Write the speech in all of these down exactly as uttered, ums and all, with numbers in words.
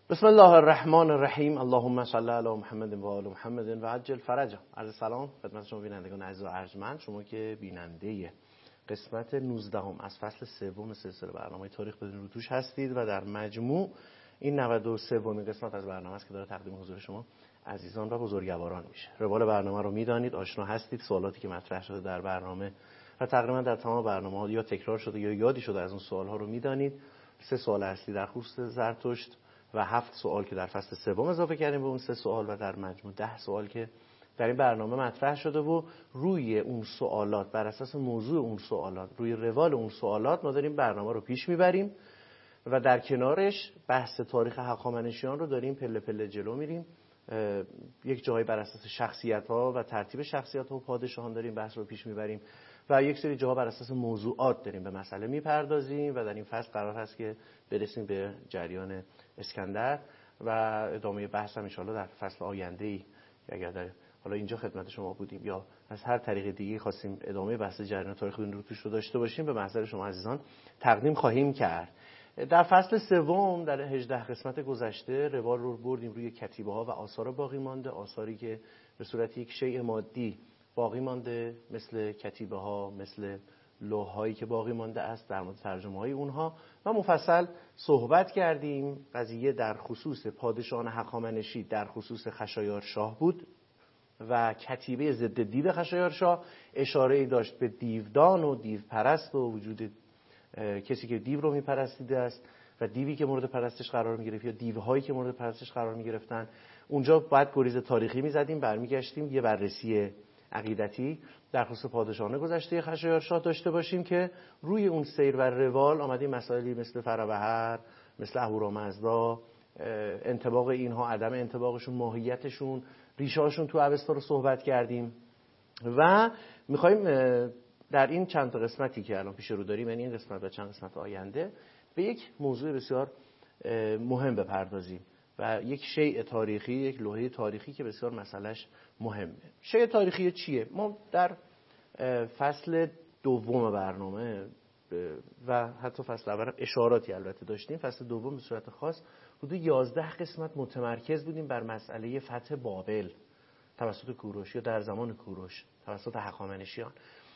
بسم الله الرحمن الرحیم. اللهم صل علی محمد و آل محمد و عجل فرجهم. عرض سلام خدمت شما بینندگان عزیز و ارجمند، شما که بیننده قسمت نوزدهم از فصل سوم سلسله برنامه تاریخ بدون روتوش هستید و در مجموع این نود و سومین قسمت از برنامه است که داره تقدیم حضور شما عزیزان و بزرگواران میشه. روال برنامه رو میدانید، آشنا هستید. سوالاتی که مطرح شده در برنامه و تقریبا در تمام برنامه‌ها یا تکرار شده یا یادی شده از اون سوال‌ها رو میدانید. سه سوال اصلی در خصوص زرتشت و هفت سوال که در فصل سوم اضافه کردیم به اون سه سوال و در مجموع ده سوال که در این برنامه مطرح شده و روی اون سوالات، بر اساس موضوع اون سوالات، روی روال اون سوالات ما داریم برنامه رو پیش میبریم و در کنارش بحث تاریخ هخامنشیان رو داریم پله پله جلو میریم. یک جایی بر اساس شخصیت‌ها و ترتیب شخصیت‌ها و پادشاهان داریم بحث رو پیش میبریم و یک سری جاها بر اساس موضوعات داریم به مسئله میپردازیم و در این فصل قرار هست که برسیم به جریان اسکندر و ادامه بحث هم ان شاءالله در فصل آینده‌ای اگر در حالا اینجا خدمت شما بودیم یا از هر طریق دیگه خواستیم ادامه بحث جریان تاریخ بدون روتوش رو داشته باشیم به محضر شما عزیزان تقدیم خواهیم کرد. در فصل سوم در هجده قسمت گذشته روال رو بردیم روی کتیبه‌ها و آثار باقی مانده، آثاری که به صورت یک شیء مادی باقی مانده، مثل کتیبه‌ها، مثل لوح‌هایی که باقی مانده است، در مورد ترجمه‌های اونها و مفصل صحبت کردیم. قضیه در خصوص پادشاهان هخامنشی در خصوص خشایارشاه بود و کتیبه ضد دیو خشایارشاه اشاره‌ای داشت به دیودان و دیو پرست و وجود کسی که دیو رو میپرستیده است و دیوی که مورد پرستش قرار میگرفت یا دیوهایی که مورد پرستش قرار میگرفتن. اونجا بعد گریز تاریخی میزدیم، برمیگشتیم یه بررسی عقیدتی در خصوص پادشاهان گذشته خشایارشاه داشته باشیم که روی اون سیر و روال آمدیم مسائلی مثل فروهر، مثل اهورامزدا، انطباق اینها، عدم انطباقشون، ماهیتشون، ریشه‌هاشون تو اوستا رو صحبت کردیم و می‌خوایم در این چند تا قسمتی که الان پیش رو داریم، یعنی این قسمت و چند قسمت آینده، به یک موضوع بسیار مهم بپردازیم و یک شیء تاریخی، یک لوحه تاریخی که بسیار مسئلهش مهمه. شیء تاریخی چیه؟ ما در فصل دوم برنامه و حتی فصل اول اشاراتی البته داشتیم. فصل دوم به صورت خاص حدود یازده قسمت متمرکز بودیم بر مسئله فتح بابل توسط کوروش یا در زمان کوروش توسط هخامنشیان.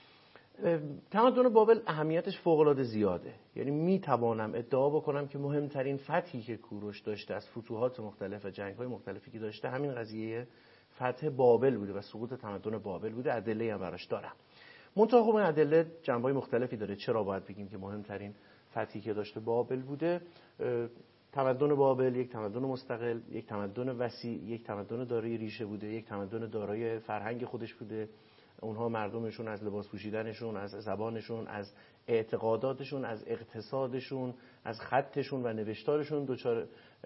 تمدن بابل اهمیتش فوق‌العاده زیاده، یعنی میتوانم ادعا بکنم که مهمترین فتحی که کوروش داشته از فتوحات مختلف و جنگ‌های مختلفی که داشته همین قضیه فتح بابل بوده و سقوط تمدن بابل بوده. ادله هم براش دارم. منتها خب این ادله جنبه‌های مختلفی داره. چرا باید بگیم که مهمترین فتحی که داشته بابل بوده؟ تمدن بابل یک تمدن مستقل، یک تمدن وسیع، یک تمدن دارای ریشه بوده، یک تمدن دارای فرهنگ خودش بوده. اونها مردمشون از لباس پوشیدنشون، از زبانشون، از اعتقاداتشون، از اقتصادشون، از خطشون و نوشتارشون دوچار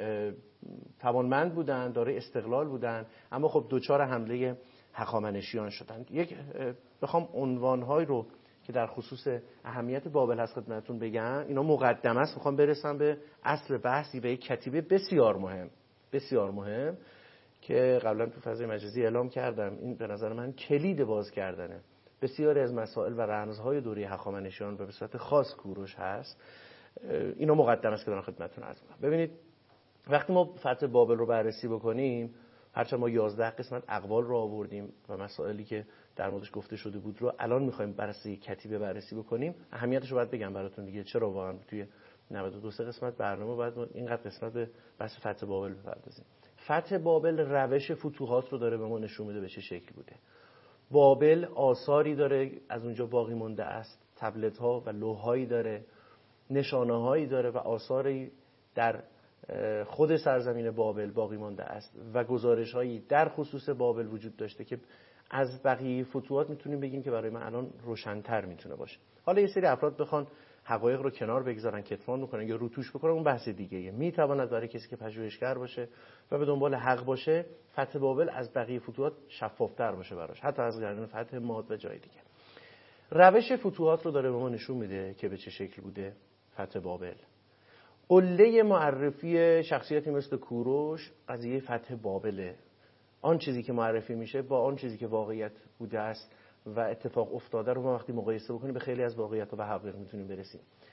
توانمند بودن، دارای استقلال بودن، اما خب دوچار حمله هخامنشیان شدن. یک بخوام عنوان‌های رو که در خصوص اهمیت بابل هست خدمتتون بگم، اینا مقدمه است. میخوام برسم به اصل بحثی، به یک کتیبه بسیار مهم بسیار مهم که قبلا تو فضای مجازی اعلام کردم. این به نظر من کلید باز کردنه بسیاری از مسائل و رمزهای دوره هخامنشیان و به صورت خاص کوروش هست. اینا مقدمه است که دارم خدمتتون عرض می‌کنم. ببینید وقتی ما فتح بابل رو بررسی بکنیم، هرچند ما یازده قسمت اقوال رو آوردیم و مسائلی که در موردش گفته شده بود رو الان می‌خوایم بررسی کتیبه بررسی بکنیم، اهمیتش رو باید بگم براتون دیگه. چرا واقعا توی نود و دو قسمت برنامه باید اینقدر قسمت به بحث فتح بابل بپردازیم. فتح بابل روش فتوحات رو داره به ما نشون میده به چه شکل بوده. بابل آثاری داره از اونجا باقی مونده است، تبلت‌ها و لوح‌هایی داره، نشانه‌هایی داره و آثاری در خود سرزمین بابل باقی مانده است و گزارش‌هایی در خصوص بابل وجود داشته که از بقیه فتوحات میتونیم بگیم که برای من الان روشن‌تر میتونه باشه. حالا یه سری افراد بخوان حقایق رو کنار بگذارن، کتمان بکنن یا روتوش بکنن، اون بحث دیگه. میتواند برای کسی که پژوهشگر باشه و به دنبال حق باشه، فتح بابل از بقیه فتوحات شفافتر باشه براش، حتی از جریان فتح ماد و جای دیگه. روش فتوحات رو داره به ما نشون میده که به چه شکل بوده فتح بابل. قله معرفی شخصیتی مثل کوروش قضیه فتح بابله. آن چیزی که معرفی میشه با آن چیزی که واقعیت بوده است و اتفاق افتاده رو ما وقتی مقایسه بکنیم به خیلی از واقعیت و حقایق میتونیم برسیم.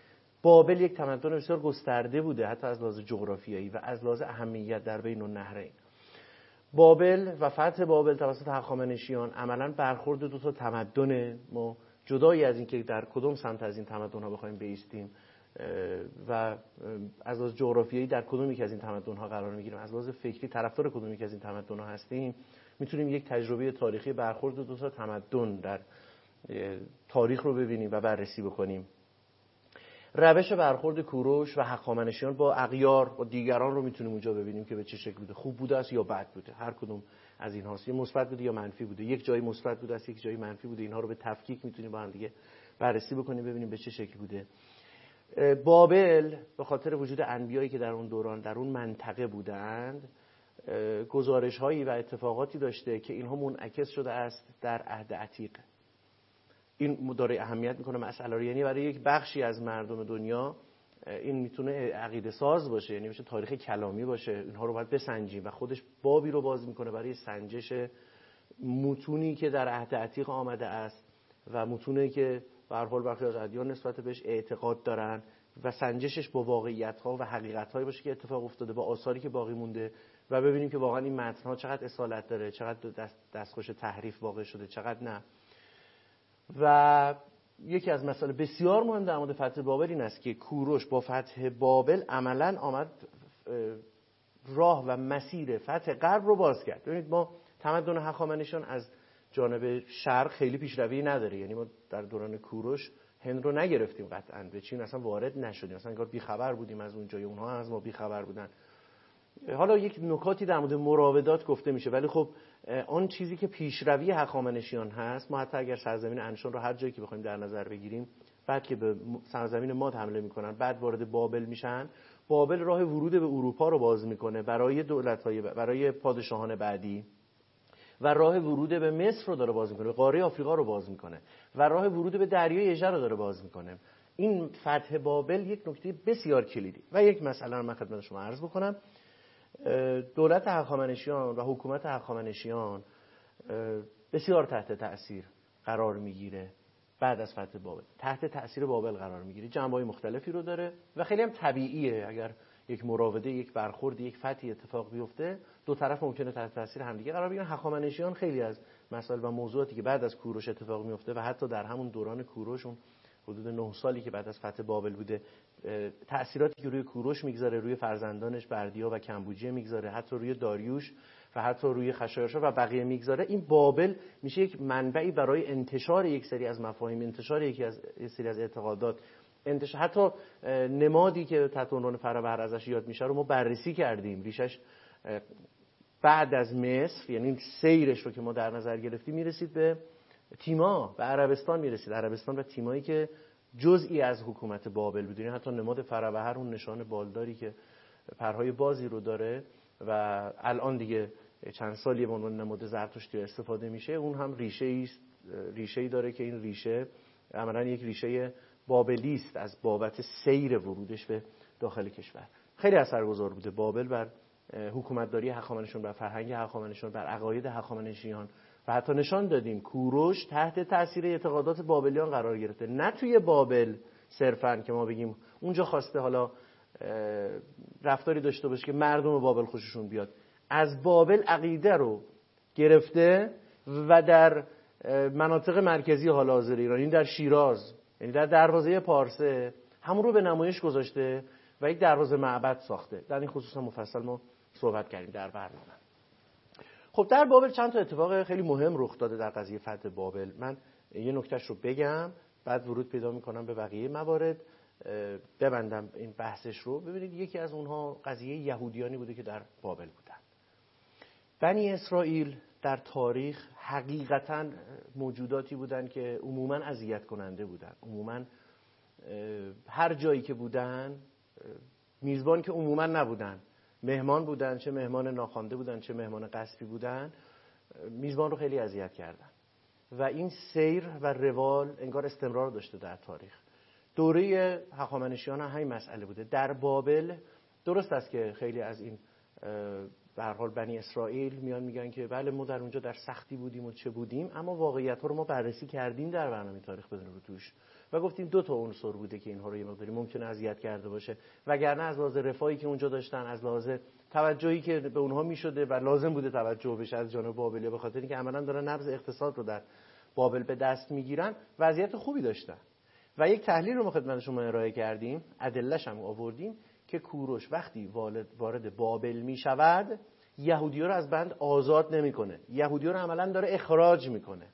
بابل یک تمدن بسیار گسترده بوده، حتی از لحاظ جغرافیایی و از لحاظ اهمیت در بین النهرین. بابل و فتح بابل توسط هخامنشیان عملاً برخورد دو تا تمدن. ما جدایی از اینکه در کدوم سمت از این تمدن‌ها بخوایم بایستیم و از لحاظ جغرافیایی در کدوم یک از این تمدن‌ها قرار می‌گیریم، از لحاظ فکری طرفدار کدوم یک از این تمدن‌ها هستیم، میتونیم یک تجربه تاریخی برخورد دو تا تمدن در تاریخ رو ببینیم و بررسی بکنیم. روش برخورد کوروش و هخامنشیان با اغیار و دیگران رو میتونیم اونجا ببینیم که به چه شکل بوده، خوب بوده است یا بد بوده، هر کدوم از این هاست، یا مثبت بوده یا منفی بوده، یک جایی مثبت بوده است یک جایی منفی بوده. اینها رو به تفکیک میتونیم با هم دیگه بررسی بکنیم، ببینیم به چه شکل بوده. بابل به خاطر وجود انبیایی که در اون دوران در اون منطقه بودند، گزارش هایی و اتفاقاتی داشته که اینها منعکس شده است در عهد عتیق. این داره اهمیت میکنه مسئله رو، یعنی برای یک بخشی از مردم دنیا این میتونه عقیده ساز باشه، یعنی میشه تاریخ کلامی باشه، اینها رو باید بسنجیم و خودش بابی رو باز میکنه برای سنجش متونی که در عهد عتیق آمده است و متونی که به هر حال برخی از ادیان نسبت بهش اعتقاد دارن و سنجشش با واقعیت‌ها و حقیقت‌هایی باشه که اتفاق افتاده، با آثاری که باقی مونده و ببینیم که واقعا این متن‌ها چقدر اصالت داره، چقدر دست دستخوش تحریف واقع شده، چقدر نه. و یکی از مسائل بسیار مهم در مورد فتح بابل این است که کوروش با فتح بابل عملاً آمد راه و مسیر فتح غرب رو باز کرد. ببینید ما تمدن هخامنشیان از جانب شرق خیلی پیشروی نداره، یعنی ما در دوران کوروش هند رو نگرفتیم، قطعاً به چین اصلا وارد نشدیم، اصلا انگار بیخبر بودیم از اونجا، اونها از ما بیخبر بودن. حالا یک نکاتی در مورد مراودات گفته میشه، ولی خب آن چیزی که پیشروی هخامنشیان هست، ما حتی اگر سرزمین انشون رو هر جایی که بخوایم در نظر بگیریم، بعد که به سرزمین ماد حمله میکنن، بعد وارد بابل میشن، بابل راه ورود به اروپا رو باز میکنه برای دولت‌های برای پادشاهان بعدی و راه ورود به مصر رو داره باز میکنه، قاره آفریقا رو باز میکنه و راه ورود به دریای اژه رو داره باز میکنه. این فتح بابل یک نکته بسیار کلیدی و یک مسئله رو من خدمت شما عرض بکنم. دولت هخامنشیان و حکومت هخامنشیان بسیار تحت تأثیر قرار میگیره. بعد از فتح بابل تحت تأثیر بابل قرار میگیره، جنبه‌های مختلفی رو داره و خیلی هم طبیعیه. اگر یک مراوده، یک برخورد، یک فتحی اتفاق بیفته، دو طرف ممکنه تحت تأثیر همدیگه قرار بگیرن. هخامنشیان خیلی از مسائل و موضوعاتی که بعد از کوروش اتفاق میفته و حتی در همون دوران کوروش، اون حدود نه سالی که بعد از فتح بابل بوده، تأثیراتی که روی کوروش میگذاره، روی فرزندانش بردیا و کمبوجیه میگذاره، حتی روی داریوش و حتی روی خشایارشا و بقیه میگذاره. این بابل میشه یک منبعی برای انتشار یک سری از مفاهیم، انتشار یکی از یک سری از اعتقادات، انتشار حتی نمادی که تحت عنوان فرابهر ازش یاد میشه رو ما بررسی کردیم. ریشش بعد از مصر، یعنی سیرش رو که ما در نظر گرفتیم، میرسید به تیما، به عربستان میرسید، عربستان و تیمایی که جزئی از حکومت بابل بود. حتی نماد فرابهر، اون نشان بالداری که پرهای بازی رو داره و الان دیگه چند سالی به عنوان نماد زرتشتی استفاده میشه، اون هم ریشه‌ای است، ریشه‌ای داره که این ریشه عملاً یک ریشه بابلی است از بابت سیر ورودش به داخل کشور. خیلی اثرگذار بوده بابل بر حکومتداری هخامنشیان، بر فرهنگ هخامنشیان، بر عقاید هخامنشیان و حتی نشان دادیم کوروش تحت تاثیر اعتقادات بابلیان قرار گرفته. نه توی بابل صرفاً که ما بگیم اونجا خواسته حالا رفتاری داشته باشه که مردم بابل خوششون بیاد، از بابل عقیده رو گرفته و در مناطق مرکزی حال حاضر ایران، یعنی در شیراز، یعنی در دروازه پارسه، همون رو به نمایش گذاشته و یک دروازه معبد ساخته. در این خصوص هم مفصل ما صحبت کردیم در برنامه. خب در بابل چند تا اتفاق خیلی مهم رخ داده در قضیه فتح بابل. من یه نکتهش رو بگم، بعد ورود پیدا میکنم به بقیه موارد، ببندم این بحثش رو. ببینید یکی از اونها قضیه یهودیانی بوده که در بابل بودن. بنی اسرائیل در تاریخ حقیقتاً موجوداتی بودن که عموماً اذیت کننده بودن. عموماً هر جایی که بودن، میزبان که عموماً نبودن، مهمان بودن، چه مهمان ناخوانده بودن چه مهمان غصبی بودن، میزبان رو خیلی اذیت کردن و این سیر و روال انگار استمرار داشته در تاریخ. دوره هخامنشیان هم همین مسئله بوده. در بابل درست است که خیلی از این به هر حال بنی اسرائیل میان میگن که بله ما در اونجا در سختی بودیم و چه بودیم، اما واقعیت ها رو ما بررسی کردیم در برنامه تاریخ بدون رو توش و گفتیم دو تا عنصر بوده که اینها رو یه مقداری ممکنه اذیت کرده باشه، وگرنه از لحاظ رفاهی که اونجا داشتن، از لحاظ توجهی که به اونها میشده و لازم بوده توجه بشه از جانب بابلی‌ها، به خاطر اینکه عملاً دارن نبض اقتصاد رو در بابل به دست میگیرن، وضعیت خوبی داشتن. و یک تحلیل رو ما خدمت شما ارائه کردیم، ادله‌اش هم آوردیم که کوروش وقتی وارد بابل میشود یهودی‌ها رو از بند آزاد نمیکنه، یهودی‌ها رو عملاً داره اخراج میکنه،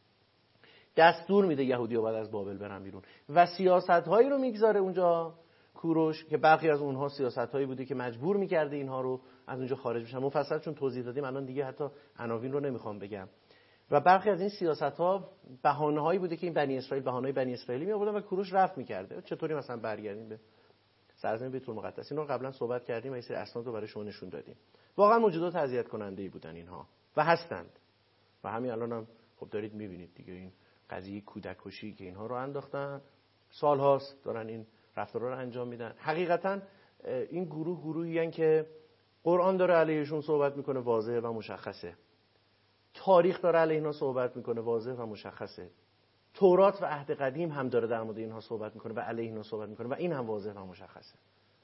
دستور میده یهودی‌ها باید از بابل برن بیرون و سیاست‌هایی رو میگذاره اونجا کوروش که برخی از اونها سیاست‌هایی بوده که مجبور می‌کرده اینها رو از اونجا خارج بشن. مفصل چون توضیح دادیم الان دیگه حتی عناوین رو نمیخوام بگم. و برخی از این سیاست‌ها بهانه‌هایی بوده که این بنی اسرائیل بهانه‌های بنی اسرائیلی می‌آوردن و کوروش رفع می‌کرده. چطوری مثلا برگردیم به سرزمین بیت المقدس؟ اینو قبلا صحبت کردیم و این سری اسناد رو برای شما نشون دادیم. واقعا موجودات اذیت کننده‌ای بودن اینها و هستند. و همین الانم هم خب دارید می‌بینید دیگه این قضیه کودک‌کشی که اینها رو انداختن، سال‌هاست دارن این رفتارها رو انجام میدن. حقیقتاً این گروه گروهی ان که قرآن داره علیهشون صحبت میکنه، واضحه و مشخصه. تاریخ داره علیه اینا صحبت میکنه، واضح و مشخصه. تورات و عهد قدیم هم داره در مورد اینها صحبت میکنه و علیه اینا صحبت میکنه و این هم واضح و مشخصه.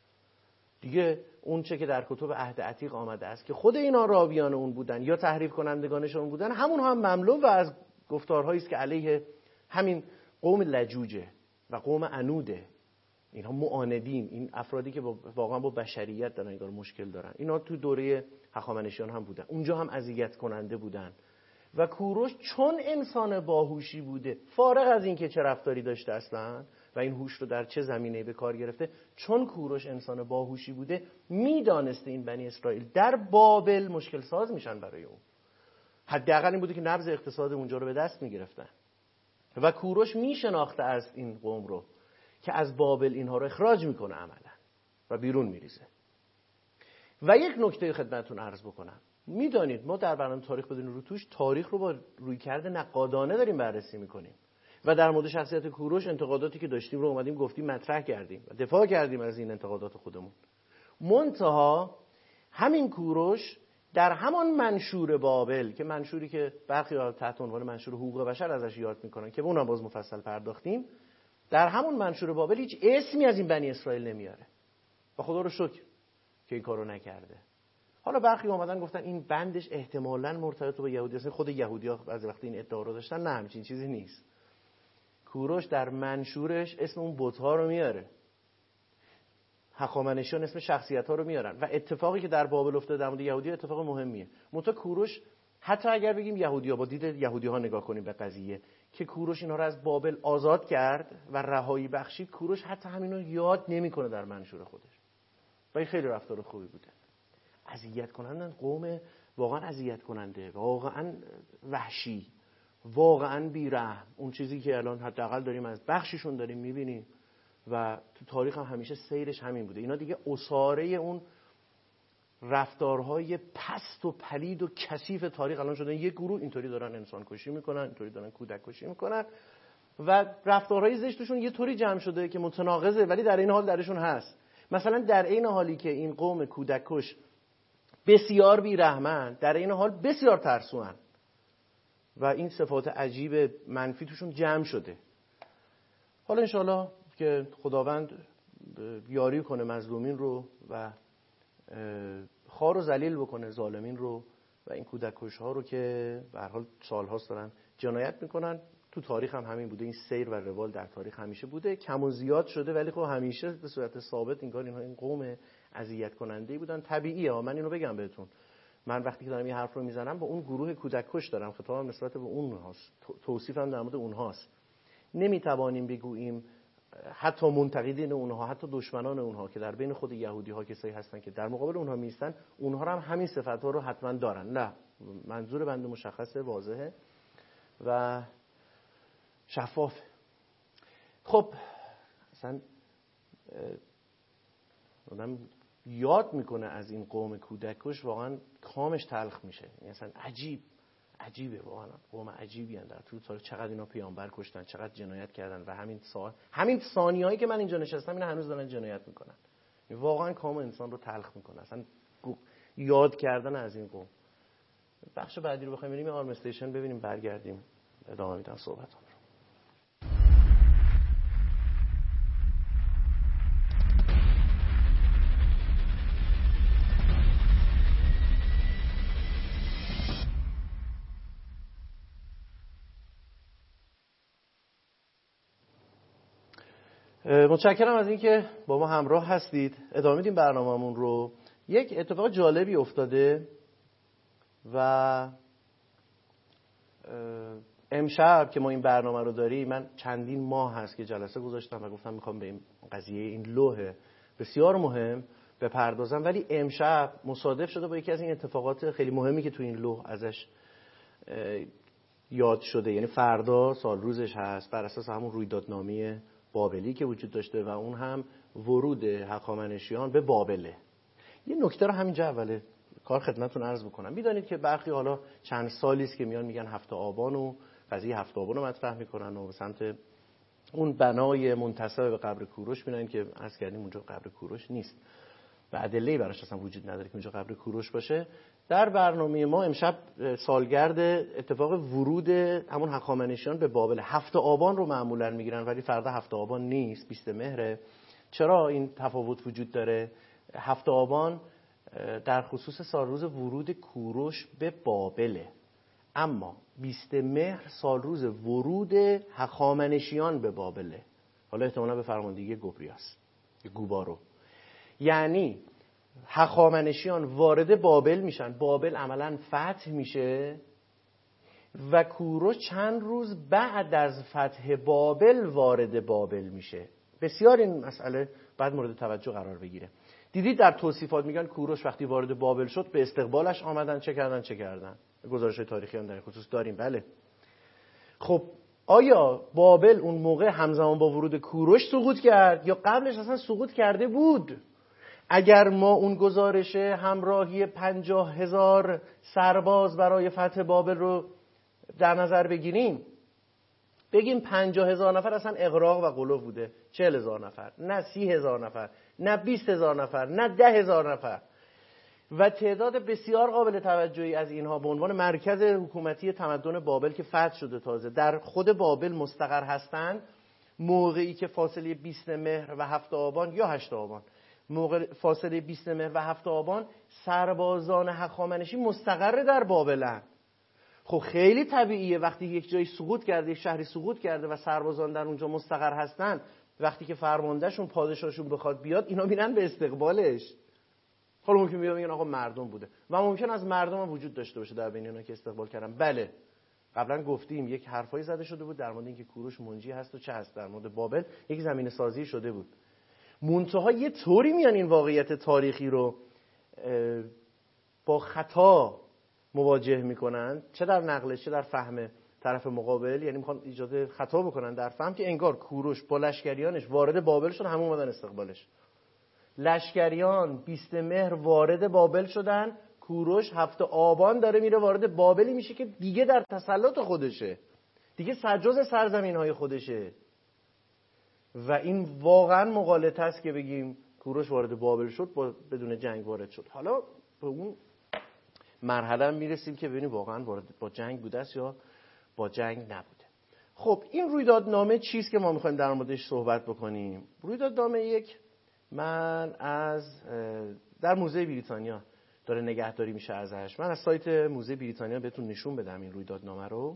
دیگه اون چه که در کتب عهد عتیق آمده است که خود اینا راویان اون بودن یا تحریف کنندگانشون بودن، همون هم مملو و از گفتارهایی است که علیه همین قوم لجوجه و قوم عنوده، اینها معاندین، این افرادی که واقعا با بشریت دارن انگار مشکل دارن، اینا تو دوره هخامنشیان هم بودن، اونجا هم اذیت کننده بودن. و کوروش چون انسان باهوشی بوده، فارغ از این که چه رفتاری داشته اصلا و این هوش رو در چه زمینه‌ای به کار گرفته، چون کوروش انسان باهوشی بوده میدانسته این بنی اسرائیل در بابل مشکل ساز میشن برای اون. حداقل این بوده که نبض اقتصاد اونجا رو به دست میگرفتن و کوروش میشناخته از این قوم رو که از بابل اینها رو اخراج میکنه عملا و بیرون میریزه. و یک نکته خدمتتون عرض بکنم، میدانید ما در برنامه تاریخ بدون رو توش تاریخ رو با رویکرد نقادانه داریم بررسی میکنیم و در مورد شخصیت کوروش انتقاداتی که داشتیم رو اومدیم گفتیم مطرح کردیم و دفاع کردیم از این انتقادات خودمون. منتها همین کوروش در همان منشور بابل که منشوری که برخی ها تحت عنوان منشور حقوق بشر ازش یاد میکنن که اونم باز مفصل پرداختیم، در همون منشور بابل هیچ اسمی از این بنی اسرائیل نمیاره و خدا رو شکر که این کارو نکرده. حالا برخی اومدن گفتن این بندش احتمالاً مرتبط به یهودی است. خود یهودی‌ها بعضی وقت این ادعا رو داشتن، نه همچین چیزی نیست. کوروش در منشورش اسم اون بت‌ها رو میاره، هخامنشیان اسم شخصیت‌ها رو میارن و اتفاقی که در بابل افتاده در مورد یهودی اتفاق مهمیه. منتها کوروش حتی اگر بگیم یهودی‌ها با دید یهودی‌ها نگاه کنیم به قضیه که کوروش اینها رو از بابل آزاد کرد و رهایی بخشید، کوروش حتی همینو یاد نمی‌کنه در منشور خودش. و این خیلی رفتار خوبی بوده. اذیت کنندن، قوم واقعا اذیت کننده، واقعا وحشی، واقعا بی‌رحم. اون چیزی که الان حداقل داریم از بخششون داریم می‌بینیم و تو تاریخ هم همیشه سیرش همین بوده. اینا دیگه اساره اون رفتارهای پست و پلید و کثیف تاریخ الان شدن. یک گروه اینطوری دارن انسان کشی میکنن، اینطوری دارن کودک کشی میکنن و رفتارهای زشتشون یه طوری جمع شده که متناقضه، ولی در این حال درشون هست. مثلا در این حالی که این قوم کودک کش بسیار بی‌رحمن، در این حال بسیار ترسوان و این صفات عجیب منفی توشون جمع شده. حالا انشاءالله که خداوند یاری کنه مظلومین رو و خار و ذلیل بکنه ظالمین رو و این کودک کش‌ها رو که به هر حال سال‌هاست دارن جنایت میکنن. تو تاریخ هم همین بوده، این سیر و روال در تاریخ همیشه بوده، کم و زیاد شده ولی خب همیشه به صورت ثابت انگار اینها این قوم اذیت کننده‌ای بودن. طبیعیه ها، من اینو بگم بهتون، من وقتی که دارم این حرف رو میزنم با اون گروه کودک کش دارم خطابم نسبت به اونهاست، توصیفم در مورد اونهاست. نمیتوانیم بگوییم حتی منتقدین اونها، حتی دشمنان اونها که در بین خود یهودی ها کسایی هستن که در مقابل اونها میستن، اونها هم همین صفات‌ها رو حتما دارن. نه، منظور بنده مشخصه، واضحه و شفافه. خب اصلا آدم یاد میکنه از این قوم کودکش، واقعا کامش تلخ میشه. یعنی اصلا عجیب عجیبه، واقعا قوم عجیبی ان. در طول تاریخ چقدر اینا پیامبر کشتن، چقدر جنایت کردن و همین سال همین ثانیه‌ای که من اینجا نشستم اینا هنوز دارن جنایت میکنن. واقعا کام انسان رو تلخ میکنه اصلا یاد کردن از این قوم. بخش بعدی رو بخوایم بریم آرم استیشن ببینیم، برگردیم ادامه میدم صحبتام. متشکرم از اینکه با ما همراه هستید. ادامه میدیم برنامه‌مون رو. یک اتفاق جالبی افتاده و امشب که ما این برنامه رو داریم، من چندین ماه هست که جلسه گذاشتم و گفتم میخوام به این قضیه این لوح بسیار مهم بپردازم، ولی امشب مصادف شده با یکی از این اتفاقات خیلی مهمی که تو این لوح ازش یاد شده. یعنی فردا سال روزش هست بر اساس همون رویدادنامه بابلی که وجود داشته و اون هم ورود هخامنشیان به بابله. یه نکته رو همینجا اوله کار خدمتتون عرض بکنم. میدونید که برخی حالا چند سالی است که میان میگن هفت آبان و قضیه هفت آبان رو مطرح میکنن و به سمت اون بنای منتسب به قبر کوروش میرن که عرض کردیم اونجا قبر کوروش نیست و ادله‌ای براش اصلا وجود نداره که اونجا قبر کوروش باشه. در برنامه ما امشب سالگرد اتفاق ورود همون هخامنشیان به بابل، هفت آبان رو معمولا میگیرن ولی فردا هفت آبان نیست، بیست مهره. چرا این تفاوت وجود داره؟ هفت آبان در خصوص سال روز ورود کوروش به بابله، اما بیست مهر سال روز ورود هخامنشیان به بابله. حالا احتمالا به فرماندهی گوبریاس گوبارو. یعنی هخامنشیان وارد بابل میشن، بابل عملا فتح میشه و کوروش چند روز بعد از فتح بابل وارد بابل میشه. بسیار این مسئله بعد مورد توجه قرار بگیره. دیدید در توصیفات میگن کوروش وقتی وارد بابل شد به استقبالش آمدن، چه کردن چه کردن. گزارش‌های تاریخی هم در این خصوص داریم. بله خب آیا بابل اون موقع همزمان با ورود کوروش سقوط کرد یا قبلش اصلا سقوط کرده بود؟ اگر ما اون گزارش همراهی پنجاه هزار سرباز برای فتح بابل رو در نظر بگیریم، بگیم پنجاه هزار نفر اصلا اغراق و غلو بوده، چهل هزار نفر، نه سی هزار نفر، نه بیست هزار نفر، نه ده هزار نفر و تعداد بسیار قابل توجهی از اینها به عنوان مرکز حکومتی تمدن بابل که فتح شده تازه در خود بابل مستقر هستند، موقعی که فاصله بیست مهر و هفت آبان یا هشت آبان، موقع فاصله بیست مهر و هفت آبان سربازان هخامنشی مستقر در بابلن. خب خیلی طبیعیه وقتی یک جایی سقوط کرده، یک شهری سقوط کرده و سربازان در اونجا مستقر هستن، وقتی که فرماندهشون پادشاهشون بخواد بیاد اینا میرن به استقبالش. حالا ممکن بیان میگن آقا مردم بوده و ممکن از مردم هم وجود داشته باشه در بین اینا که استقبال کردن. بله قبلا گفتیم یک حرفایی زده شده بود در مورد اینکه کوروش منجی هست و چه هست، در مورد بابل یک زمینه سازی شده بود. منتها یه طوری میان این واقعیت تاریخی رو با خطا مواجه میکنن، چه در نقلش چه در فهم طرف مقابل، یعنی میخوان ایجاد خطا بکنن در فهم که انگار کوروش با لشکریانش وارد بابل شد، همون اومدن استقبالش. لشکریان بیست مهر وارد بابل شدن، کوروش هفت آبان داره میره وارد بابلی میشه که دیگه در تسلط خودشه، دیگه سرجز سرزمین های خودشه و این واقعا مغالطه است که بگیم کوروش وارد بابل شد با بدون جنگ وارد شد. حالا به اون مرحله میرسیم که ببینیم واقعا وارد با جنگ بوده است یا با جنگ نبوده. خب این رویدادنامه چیست که ما میخوایم در موردش صحبت بکنیم؟ رویدادنامه یک من از در موزه بریتانیا داره نگهداری میشه ازش. من از سایت موزه بریتانیا بهتون نشون بدم این رویدادنامه رو.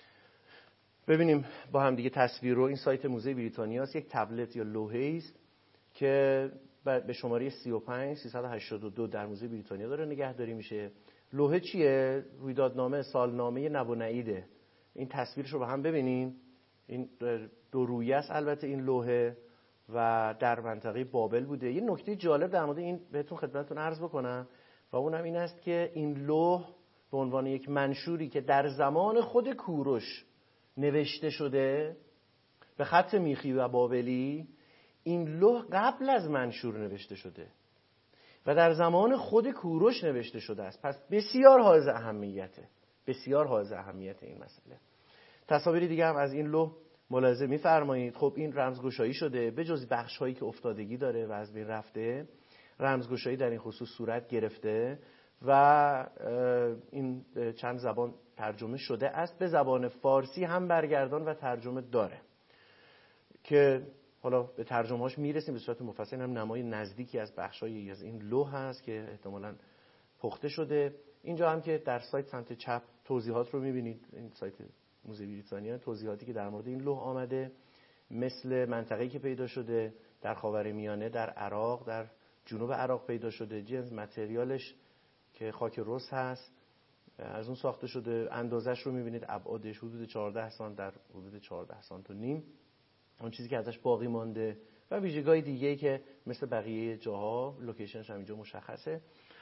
ببینیم با هم دیگه تصویر رو. این سایت موزه بریتانیا است، یک تبلت یا لوحه‌ای است که به شماره سی و پنج سیصد و هشتاد و دو در موزه بریتانیا داره نگهداری میشه. لوحه چیه؟ رویدادنامه سالنامه نب و نعیده. این تصویرش رو با هم ببینیم. این دو رویه است البته این لوحه و در منطقه بابل بوده. یه نکته جالب در مورد این بهتون خدمتتون عرض بکنم و اونم این است که این لوح به عنوان یک منشوری که در زمان خود کوروش نوشته شده به خط میخی و بابلی، این لوح قبل از منشور نوشته شده و در زمان خود کوروش نوشته شده است. پس بسیار حائز اهمیته، بسیار حائز اهمیت این مسئله. تصاویر دیگه هم از این لوح ملاحظه می‌فرمایید. خب این رمزگشایی شده، به جز بخش‌هایی که افتادگی داره و از بین رفته، رمزگشایی در این خصوص صورت گرفته و این چند زبان ترجمه شده است. به زبان فارسی هم برگردان و ترجمه داره که حالا به ترجمه‌هاش میرسیم به صورت مفصل. هم نمای نزدیکی از بخشایی از این لوح هست که احتمالاً پخته شده. اینجا هم که در سایت سمت چپ توضیحات رو می‌بینید، این سایت موزه بریتانیا توضیحاتی که در مورد این لوح آمده مثل منطقه‌ای که پیدا شده در خاورمیانه، در عراق، در جنوب عراق پیدا شده. جنس متریالش که خاک رس هست از اون ساخته شده. اندازش رو می‌بینید، ابعادش حدود چهارده سانت در حدود چهارده سانت و نیم. اون چیزی که ازش باقی مانده و ویژگی‌های دیگه‌ای که مثل بقیه جاها لوکیشنش هم اینجا مشخصه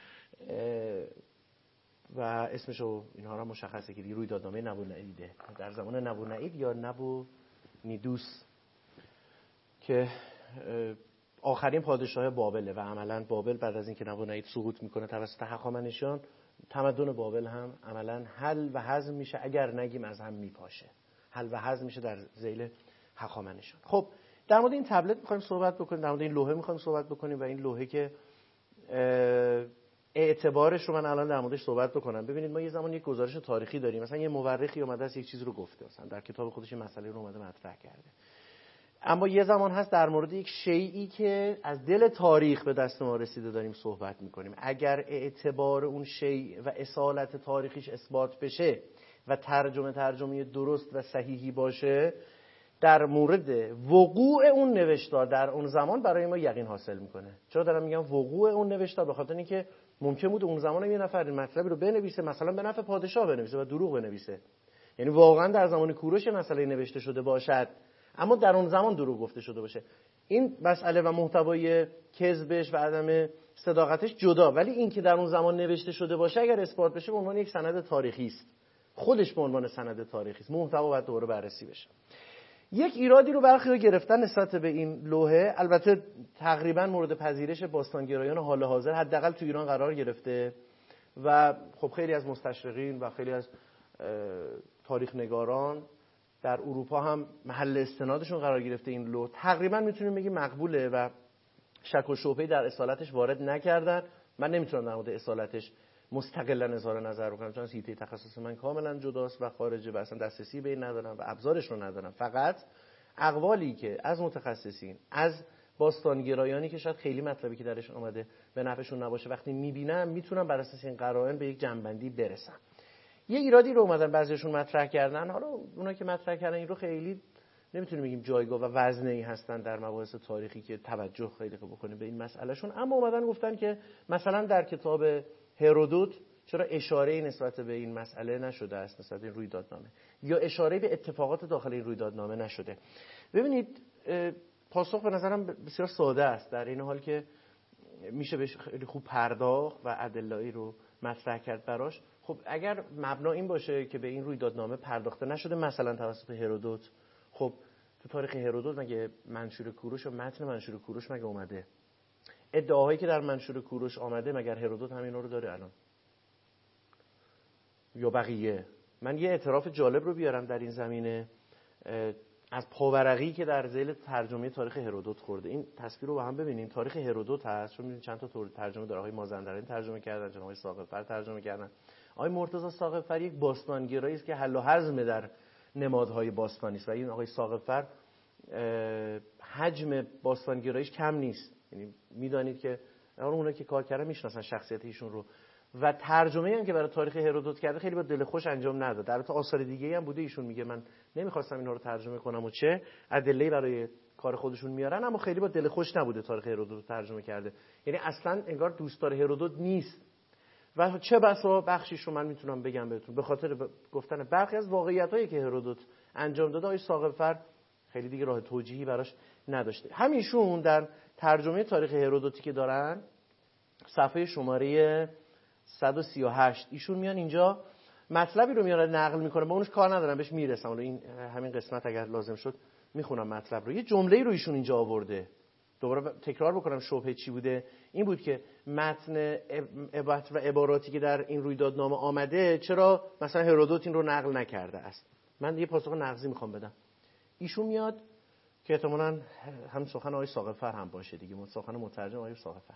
و اسمش و اینها را مشخصه که رویدادنامه نبوونعیده در زمان نبوونعید یا نبوونیدوس که آخرین پادشاه بابله و عملاً بابل بعد از اینکه نبوونعید سقوط میکنه توسط هخامنشیان، تمدن بابل هم عملاً حل و هضم میشه، اگر نگیم از هم میپاشه، حل و هضم میشه در ذیل هخامنشیان. خب در مورد این تبلت میخوایم صحبت بکنیم، در مورد این لوحه میخوایم صحبت بکنیم و این لوحه که اعتبارش رو من الان در موردش صحبت بکنم. ببینید ما یه زمان یک گزارش تاریخی داریم، مثلا یه مورخی اومده است یک چیز رو گفته، مثلا در کتاب خودش این مسئله رو اومده مطرح کرده، اما یه زمان هست در مورد یک شیئی که از دل تاریخ به دست ما رسیده داریم صحبت میکنیم. اگر اعتبار اون شیء و اصالت تاریخیش اثبات بشه و ترجمه ترجمه درست و صحیحی باشه، در مورد وقوع اون نوشتار در اون زمان برای ما یقین حاصل میکنه. چرا دارم میگم وقوع اون نوشتار؟ به خاطر اینکه ممکن بود اون زمان یه نفر این مطلبی رو بنویسه، مثلا به نفع پادشاه بنویسه و دروغ بنویسه، یعنی واقعا در زمان کوروش مسئله نوشته شده باشد اما در اون زمان دروغ گفته شده باشه. این مسئله و محتوای کذبش و عدم صداقتش جدا، ولی این که در اون زمان نوشته شده باشه اگر اثبات بشه به عنوان یک سند تاریخی است، خودش به عنوان سند تاریخی است، محتوا باید دوباره بررسی بشه. یک ایرادی رو برخی‌ها گرفتن نسبت به این لوحه، البته تقریبا مورد پذیرش باستانگرایان حال حاضر حداقل تو ایران قرار گرفته و خب خیلی از مستشرقین و خیلی از تاریخ نگاران در اروپا هم محل استنادشون قرار گرفته این لوح. تقریبا میتونیم بگیم مقبوله و شک و شبهه‌ای در اصالتش وارد نکردن. من نمیتونم در مورد اصالتش مستقلا اظهار نظر بکنم چون حیطه تخصص من کاملا جداست و خارجه و اصلا دسترسی به این ندارم و ابزارش رو ندارم. فقط اقوالی که از متخصصین، از باستانگرایانی که شاید خیلی مطلبی که درش اومده به نفعشون نباشه وقتی میبینم میتونم بر اساس این قرائن به یک جنبندی برسم. یه ایرادی رو اومدن بعضیشون مطرح کردن، حالا اونا که مطرح کردن این رو خیلی نمیتونیم بگیم جایگاه و وزنه‌ای هستن در مباحث تاریخی که توجه خیلی بکنیم به این مسئلهشون، اما اومدن گفتن که مثلا در کتاب هرودوت چرا اشاره‌ای نسبت به این مسئله نشده است، نسبت به این رویدادنامه، یا اشاره‌ای به اتفاقات داخل این رویدادنامه نشده. ببینید پاسخ به نظرم بسیار ساده است، در این حال که میشه بهش خیلی خوب پرداخت و ادله‌ای رو مطرح کرد براش. خب اگر مبنا این باشه که به این رویدادنامه پرداخته نشده مثلا توسط هرودوت، خب تو تاریخ هرودوت مگه منشور کوروش و متن منشور کوروش مگه اومده؟ ادعاهایی که در منشور کوروش آمده مگر هرودوت همینا رو داره الان؟ یا بقیه؟ من یه اعتراف جالب رو بیارم در این زمینه از پاورقی که در ذیل ترجمه تاریخ هرودوت خورده. این تصویر رو با هم ببینید. تاریخ هرودوت هست، چون می‌بینید چند تا ترجمه داره. آقای مازندرانی ترجمه کردن، جناب آقای ساقف‌فر ترجمه کردن. آقای مرتضی ساقف‌فر یک باستانگرایی است که حل و هضم در نمادهای باستانی است و این آقای ساقف‌فر حجم باستانگراییش کم نیست. یعنی میدانید که اونایی که کار کردن میشناسن شخصیت ایشون رو و ترجمه‌ای هم که برای تاریخ هرودوت کرده خیلی با دل خوش انجام نداد. در البته آثار دیگه‌ای هم بوده، ایشون میگه من نمیخواستم اینها رو ترجمه کنم و چه ادله‌ای برای کار خودشون میارن، اما خیلی با دل خوش نبوده تاریخ هرودوت رو ترجمه کرده. یعنی اصلا انگار دوستدار هرودوت نیست و چه بسا بخشیش رو من میتونم بگم بهتون به خاطر گفتن برخی از واقعیتایی که هرودوت انجام داده. آقای ساقف‌فر خیلی دیگه راه توجیهی براش نداشته. همیشون در ترجمه تاریخ هرودوتی که دارن صفحه شماره صد و سی و هشت ایشون میان اینجا مطلبی رو میاره نقل میکنه، با اونش کار ندارم بهش میرسم، ولی این همین قسمت اگر لازم شد میخونم مطلب رو. یه جمله‌ای رو ایشون اینجا آورده، دوباره تکرار بکنم شبهه چی بوده. این بود که متن عبارت و عباراتی که در این رویدادنامه آمده چرا مثلا هرودوت این رو نقل نکرده است. من یه پاسخ نقضی میخوام بدم. ایشون میاد که احتمالاً هم سخن آقای ساقف‌فر هم باشه دیگه، سخن مترجم آقای ساقف‌فر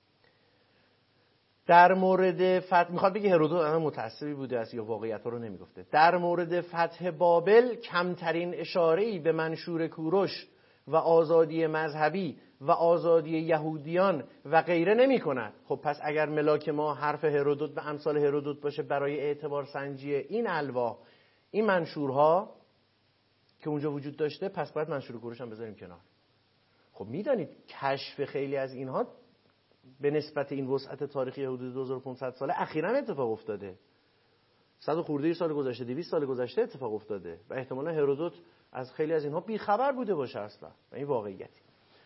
در مورد فتح میخواد بگه هرودوت هم متعصبی بوده است یا واقعیت‌ها رو نمیگفته. در مورد فتح بابل کمترین اشاره‌ای به منشور کوروش و آزادی مذهبی و آزادی یهودیان و غیره نمی‌کند. خب پس اگر ملاک ما حرف هرودوت و امثال هرودوت باشه برای اعتبار سنجی این الواح، این منشورها، که اونجا وجود داشته، پس باید منشور کوروش هم بذاریم کنار. خب میدانید کشف خیلی از اینها به نسبت این وسعت تاریخی حدود دو هزار و پانصد ساله اخیراً اتفاق افتاده. صد و خورده سال گذشته، دویست سال گذشته اتفاق افتاده و احتمالاً هرودوت از خیلی از اینها بیخبر بوده باشه اصلا. و این واقعیتی.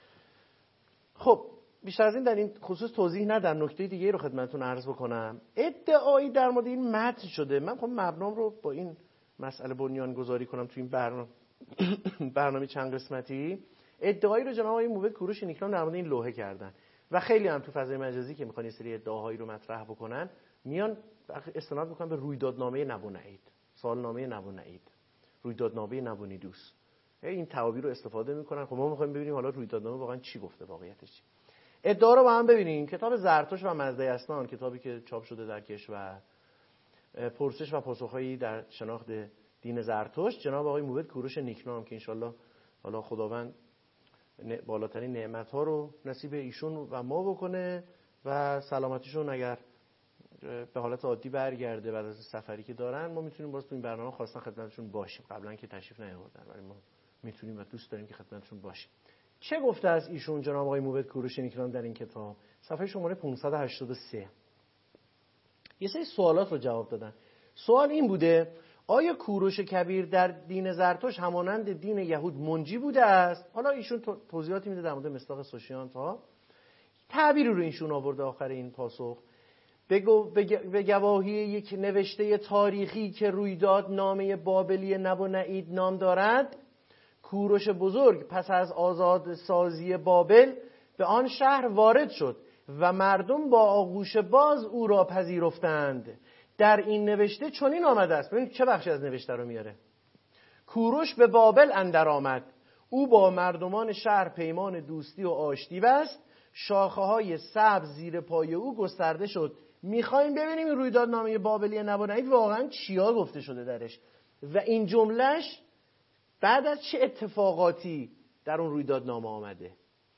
خب بیشتر از این در این خصوص توضیح ندم. نکته دیگه رو خدمتتون عرض بکنم. ادعایی در مورد این متن شده. من خب مبنام رو با این مسئله بنیان گذاری کنم تو این برنامه برنامه چند قسمتی. ادعایی رو جناب آقای موبد کوروش نیکنام در مورد این لوحه کردن و خیلی هم تو فضای مجازی که میخوان یه سری ادعاهایی رو مطرح بکنن میان استناد میکنن به رویدادنامه نبو نعید، سالنامه نبو نعید، رویدادنامه نبو نیدوس. این تعابیر رو استفاده میکنن. خب ما میخوایم ببینیم حالا رویدادنامه واقعا چی گفته، واقعیتش چی. ادعا رو با هم ببینیم. کتاب زرتشت و مزدی اسنان، کتابی که چاپ شده در کشور، پرسش و پاسخهایی در شناخت دین زرتشت، جناب آقای موبد کوروش نیکنام که انشالله حالا خداوند بالاترین نعمت‌ها رو نصیب ایشون و ما بکنه و سلامتیشون اگر به حالت عادی برگرده بعد از سفری که دارن، ما میتونیم باز تو این برنامه خواستن خدمتشون باشیم. قبلا که تشریف نیاوردن ولی ما میتونیم و دوست داریم که خدمتشون باشیم. چه گفته از ایشون جناب آقای موبد کوروش نیکنام در این کتاب؟ صفحه شماره پانصد و هشتاد و سه. یه سری سوالات رو جواب دادن. سوال این بوده: آیا کوروش کبیر در دین زرتشت همانند دین یهود منجی بوده است؟ حالا ایشون توضیحاتی میده در مورد مصداق سوشیانت ها. تعبیری رو ایشون آورده آخر این پاسخ: به گواهی یک نوشته تاریخی که رویداد نامه بابلی نبو نعید نام دارد، کوروش بزرگ پس از آزاد سازی بابل به آن شهر وارد شد و مردم با آغوش باز او را پذیرفتند. در این نوشته چنین آمده است. ببینید چه بخشی از نوشته رو میاره. کوروش به بابل اندر آمد، او با مردمان شهر پیمان دوستی و آشتی بست، شاخه های سبز زیر پای او گسترده شد. میخوایم ببینیم این رویدادنامه بابلی نبو نعید واقعا چیا گفته شده درش و این جملهش بعد از چه اتفاقاتی در اون رویدادنامه آمده.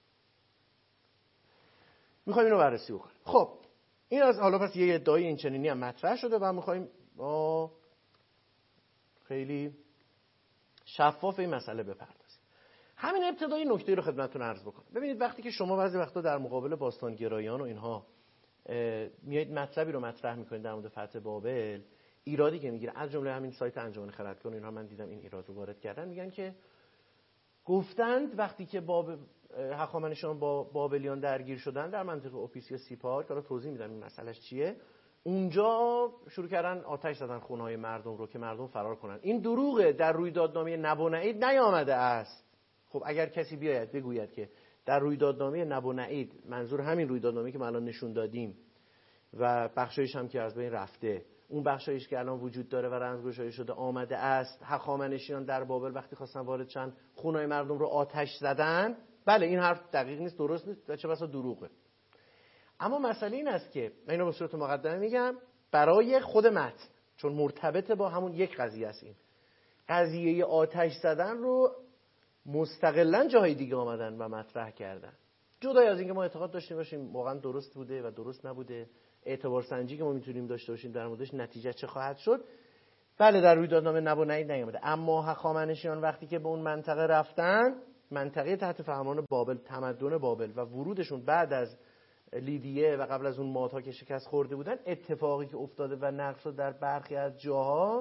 میخوایم اینو بررسی بکنیم. خب این از حالا پس یه ادعای این چنینی هم مطرح شده و میخوایم با خیلی شفاف این مسئله بپردازیم. همین ابتدایی نکته رو خدمتتون عرض بکنم. ببینید وقتی که شما بعضی وقتا در مقابل باستانگرایان و اینها میایید مطلبی رو مطرح میکنید در مورد فتح بابل، ایرادی که میگیره، از جمله همین سایت انجمن خردکن اینها من دیدم این ایراد رو وارد کردن، میگن که گفتند وقتی که باب هخامنشیان با بابلیان درگیر شدن در منطقه اوپیس یا سیپارک، حالا توضیح میدم این مسئلهش چیه، اونجا شروع کردن آتش زدن خونه‌های مردم رو که مردم فرار کنن. این دروغه، در رویدادنامه نبو نعید نیامده است. خب اگر کسی بیاید بگوید که در رویدادنامه نبو نعید، منظور همین رویدادنامه‌ای که ما الان نشون دادیم و بخشایش هم که از بین رفته، اون بخشایش که الان وجود داره و رمزگشایی شده آمده است، هخامنشیان در بابل وقتی خواستن وارد شن خونه‌های مردم رو آتش زدن، بله این حرف دقیق نیست، درست نیست و چه بسا دروغه. اما مسئله این است که من اینو به صورت مقدمه میگم برای خود متن، چون مرتبط با همون یک قضیه است. این قضیه آتش زدن رو مستقلاً جاهای دیگه آمدن و مطرح کردن، جدای از اینکه ما اعتقاد داشتیم باشیم واقعا درست بوده و درست نبوده، اعتبار سنجی که ما میتونیم داشته باشیم در موردش، نتیجه چه خواهد شد. بله در رویدادنامه نبو نعید نیامده، اما هخامنشیان وقتی که به اون منطقه رفتن، منطقه تحت فرمان بابل، تمدن بابل و ورودشون بعد از لیدیه و قبل از اون مادها که شکست خورده بودن، اتفاقی که افتاده و نقل شد در برخی از جاها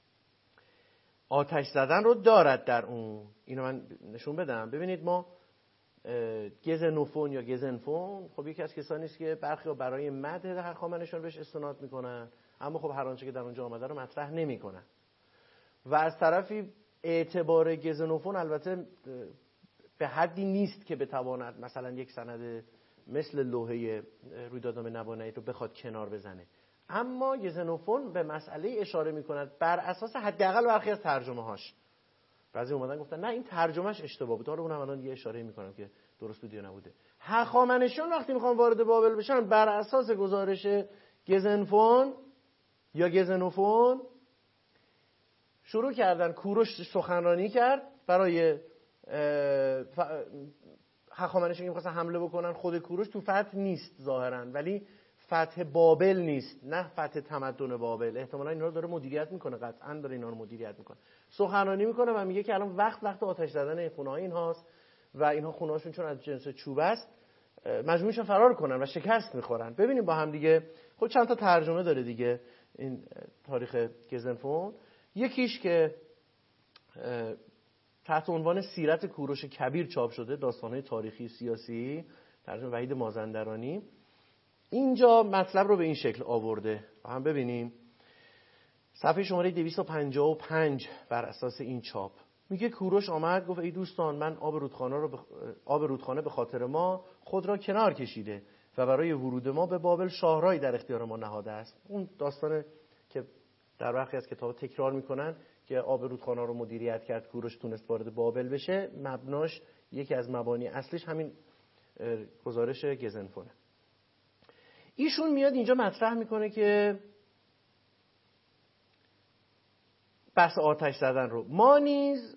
آتش زدن رو دارد در اون. اینو من نشون بدم. ببینید ما گزنوفون یا گزنفون خب یکی از کسانی است که برخی برای مدح هخامنشیان بهش استناد میکنن، اما خب هر آنچه که در اونجا آمده رو مطرح نمیکنن. و از طرفی اعتبار گزنوفون البته به حدی نیست که بتواند مثلا یک سند مثل لوحه رویدادنامه نبو نعید رو بخواد کنار بزنه، اما گزنوفون به مسئله اشاره میکند بر اساس حداقل برخی از ترجمه هاش. بعضی اومدن گفتن نه این ترجمهش اشتباه بود، حالا اونم الان یه اشاره میکنم که درست بود یا نبوده. هخامنشیان وقتی میخوان وارد بابل بشن بر اساس گزارش گزنفون یا گزنوفون شروع کردن، کوروش سخنرانی کرد برای هخامنشیان که میخواستن حمله بکنن. خود کوروش تو فتح نیست ظاهرا، ولی فتح بابل نیست، نه فتح تمدن بابل. احتمالاً اینا رو داره مدیریت میکنه، قطعاً داره اینا رو مدیریت میکنه. سخنرانی میکنه و میگه که الان وقت وقت آتش زدن این خونه‌ها اینهاست و اینها خونه‌هاشون چون از جنس چوب است مجبور میشن فرار کنن و شکست میخورن. ببینیم با هم دیگه. خب چند تا ترجمه داره دیگه این تاریخ گزنفون. یکیش که تحت عنوان سیرت کوروش کبیر چاپ شده، داستان‌های تاریخی سیاسی، ترجمه وحید مازندرانی. اینجا مطلب رو به این شکل آورده. با هم ببینیم. صفحه شماره دویست و پنجاه و پنج بر اساس این چاپ میگه کوروش آمد گفت ای دوستان، من آب رودخانه رو بخ... آب رودخانه به خاطر ما خود را کنار کشیده و برای ورود ما به بابل شاهرایی در اختیار ما نهاده است. اون داستان که در برخی از کتابا تکرار میکنن که آب رودخانه رو مدیریت کرد کوروش تونست وارد بابل بشه، مبناش یکی از مبانی اصلیش همین گزارش گزنفونه. ایشون میاد اینجا مطرح میکنه که بحث آتش زدن رو ما نیز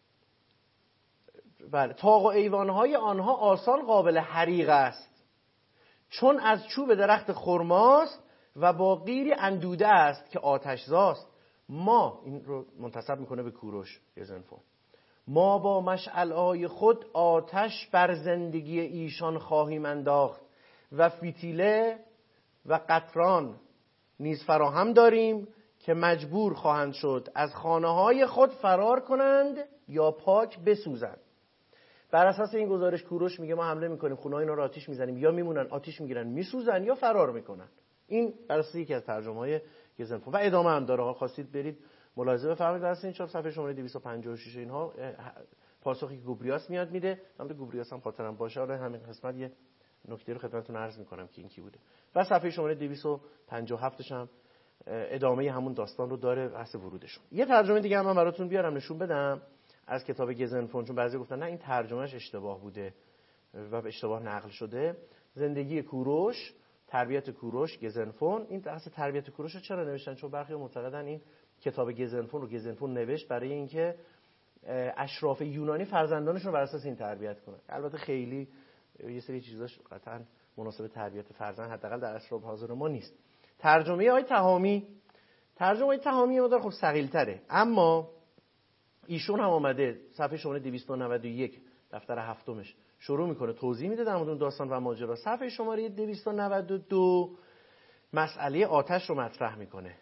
بله طاق و ایوانهای آنها آسان قابل حریق است، چون از چوب درخت خرماست و با قیری اندوده است که آتش زاست. ما، این رو منتسب میکنه به کوروش گزنفون، ما با مشعل‌های خود آتش بر زندگی ایشان خواهیم انداخت و فتیله و قطران نیز فراهم داریم که مجبور خواهند شد از خانه‌های خود فرار کنند یا پاک بسوزند. بر اساس این گزارش کوروش میگه ما حمله میکنیم، خونه‌ها اینا رو آتش میزنیم، یا میمونن آتش میگیرن میسوزن یا فرار میکنن. این بر اساس یکی از ترجمه‌های گزنفون و ادامه هم داره. ها خواستید برید ملاحظه بفرمایید. در این چاپ صفحه شماره دویست و پنجاه و شش اینها پاسخی که گوبریاس میاد میده. البته گوبریاس هم خاطرم باشه، حالا همین قسمت یه نکته رو خدمتتون عرض میکنم که این کی بوده. و صفحه شماره دویست و پنجاه و هفت هم ادامه همون داستان رو داره، بحث ورودشون. یه ترجمه دیگه هم من براتون بیارم نشون بدم از کتاب گزنفون، چون بعضی گفتن نه این ترجمهش اشتباه بوده و به اشتباه نقل شده. زندگی کوروش، تربیت کوروش، گزنفون. این بحث تربیت کوروش رو چرا نوشتن؟ چون برخی معتقدن این کتاب گزنفون رو گزنفون نوشت برای اینکه اشراف یونانی فرزندانشون رو بر اساس این تربیت کنن. البته خیلی یه سری چیزاش قطعا مناسب تربیت فرزند حداقل در اشراف حاضر ما نیست. ترجمه های تهامی، ترجمه های تهامی مقدار خب ثقیل‌تره، اما ایشون هم اومده صفحه شماره دویست و نود و یک دفتر هفتمش شروع میکنه توضیح میده در مورد داستان و ماجرا. صفحه شماره دویست و نود و دو مسئله آتش رو مطرح میکنه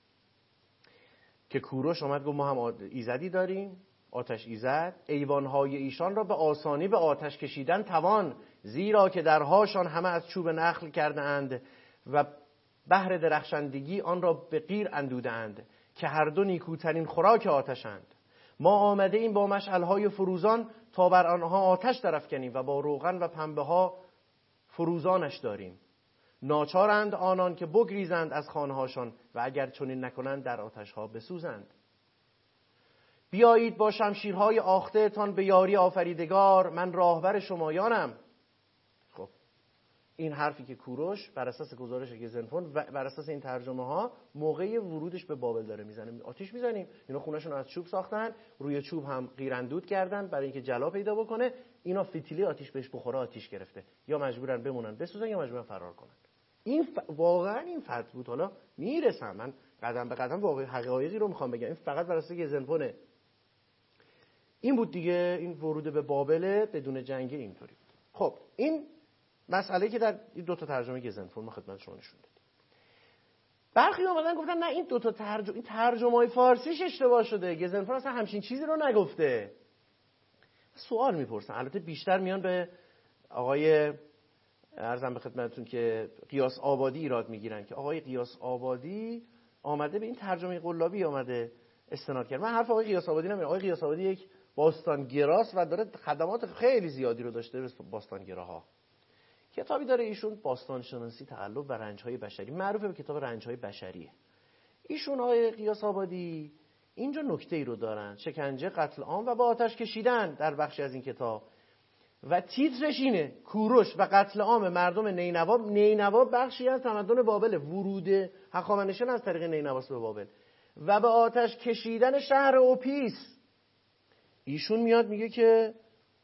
که کوروش اومد گفت ما هم ایزدی داریم، آتش ایزد، ایوانهای ایشان را به آسانی به آتش کشیدن توان، زیرا که درهاشان همه از چوب نخل کرده اند و بهر درخشندگی آن را به قیر اندوده اند که هر دو نیکوترین خوراک آتشند. ما آمده این با مشعل‌های فروزان تا بر آنها آتش درافکنیم و با روغن و پنبه ها فروزانش داریم. ناچارند آنان که بگریزند از خانه‌هاشان و اگر چنین نکنند در آتش‌ها بسوزند. بیایید با شمشیرهای آخته تان به یاری آفریدگار، من راهبر شمایانم. خب این حرفی که کوروش بر اساس گزارش گزنفون و بر اساس این ترجمه ها موقع ورودش به بابل داره میزنه. آتش میزنیم، اینا خونه‌شون از چوب ساختن، روی چوب هم قیراندود کردن برای اینکه جلا پیدا بکنه. اینا فتیله آتش بهش بخوره آتش گرفته، یا مجبورن بمونن بسوزن یا مجبورن فرار کنن. این ف... واقعا این فتح بود. حالا میرسم من قدم به قدم واقعا حقایقی رو میخوام بگم. این فقط بر اساس گزنفونه. این بود دیگه، این ورود به بابل بدون جنگ اینطوری بود. خب این مسئله که در این دو تا ترجمه گزنفون ما خدمت شما نشون دادیم. برخی اومدن گفتن نه این دو تا ترجمه، این ترجمه‌های فارسیش اشتباه شده، گزنفون اصلا همچین چیزی رو نگفته. سوال میپرسن، البته بیشتر میان به آقای عرضم به خدمتتون که قیاس آبادی ایراد میگیرن که آقای قیاس آبادی آمده به این ترجمه قلابی آمده استناد کرد. من حرف آقای قیاس آبادی نمیگم. آقای قیاس آبادی یک باستانگراست و داره خدمات خیلی زیادی رو داشته به باستانگراها. کتابی داره ایشون، باستان شناسی تقلب و رنج‌های بشری، معروفه به کتاب رنج‌های بشریه. ایشون آقای قیاس آبادی اینجا نکته‌ای رو دارن، شکنجه، قتل عام و با آتش کشیدن در بخشی از این کتاب. و تیترش اینه کوروش و قتل عام مردم نینوا. نینوا بخشی از تمدن بابل، ورود هخامنشیان از طریق نینواست به بابل و به آتش کشیدن شهر اوپیس. ایشون میاد میگه که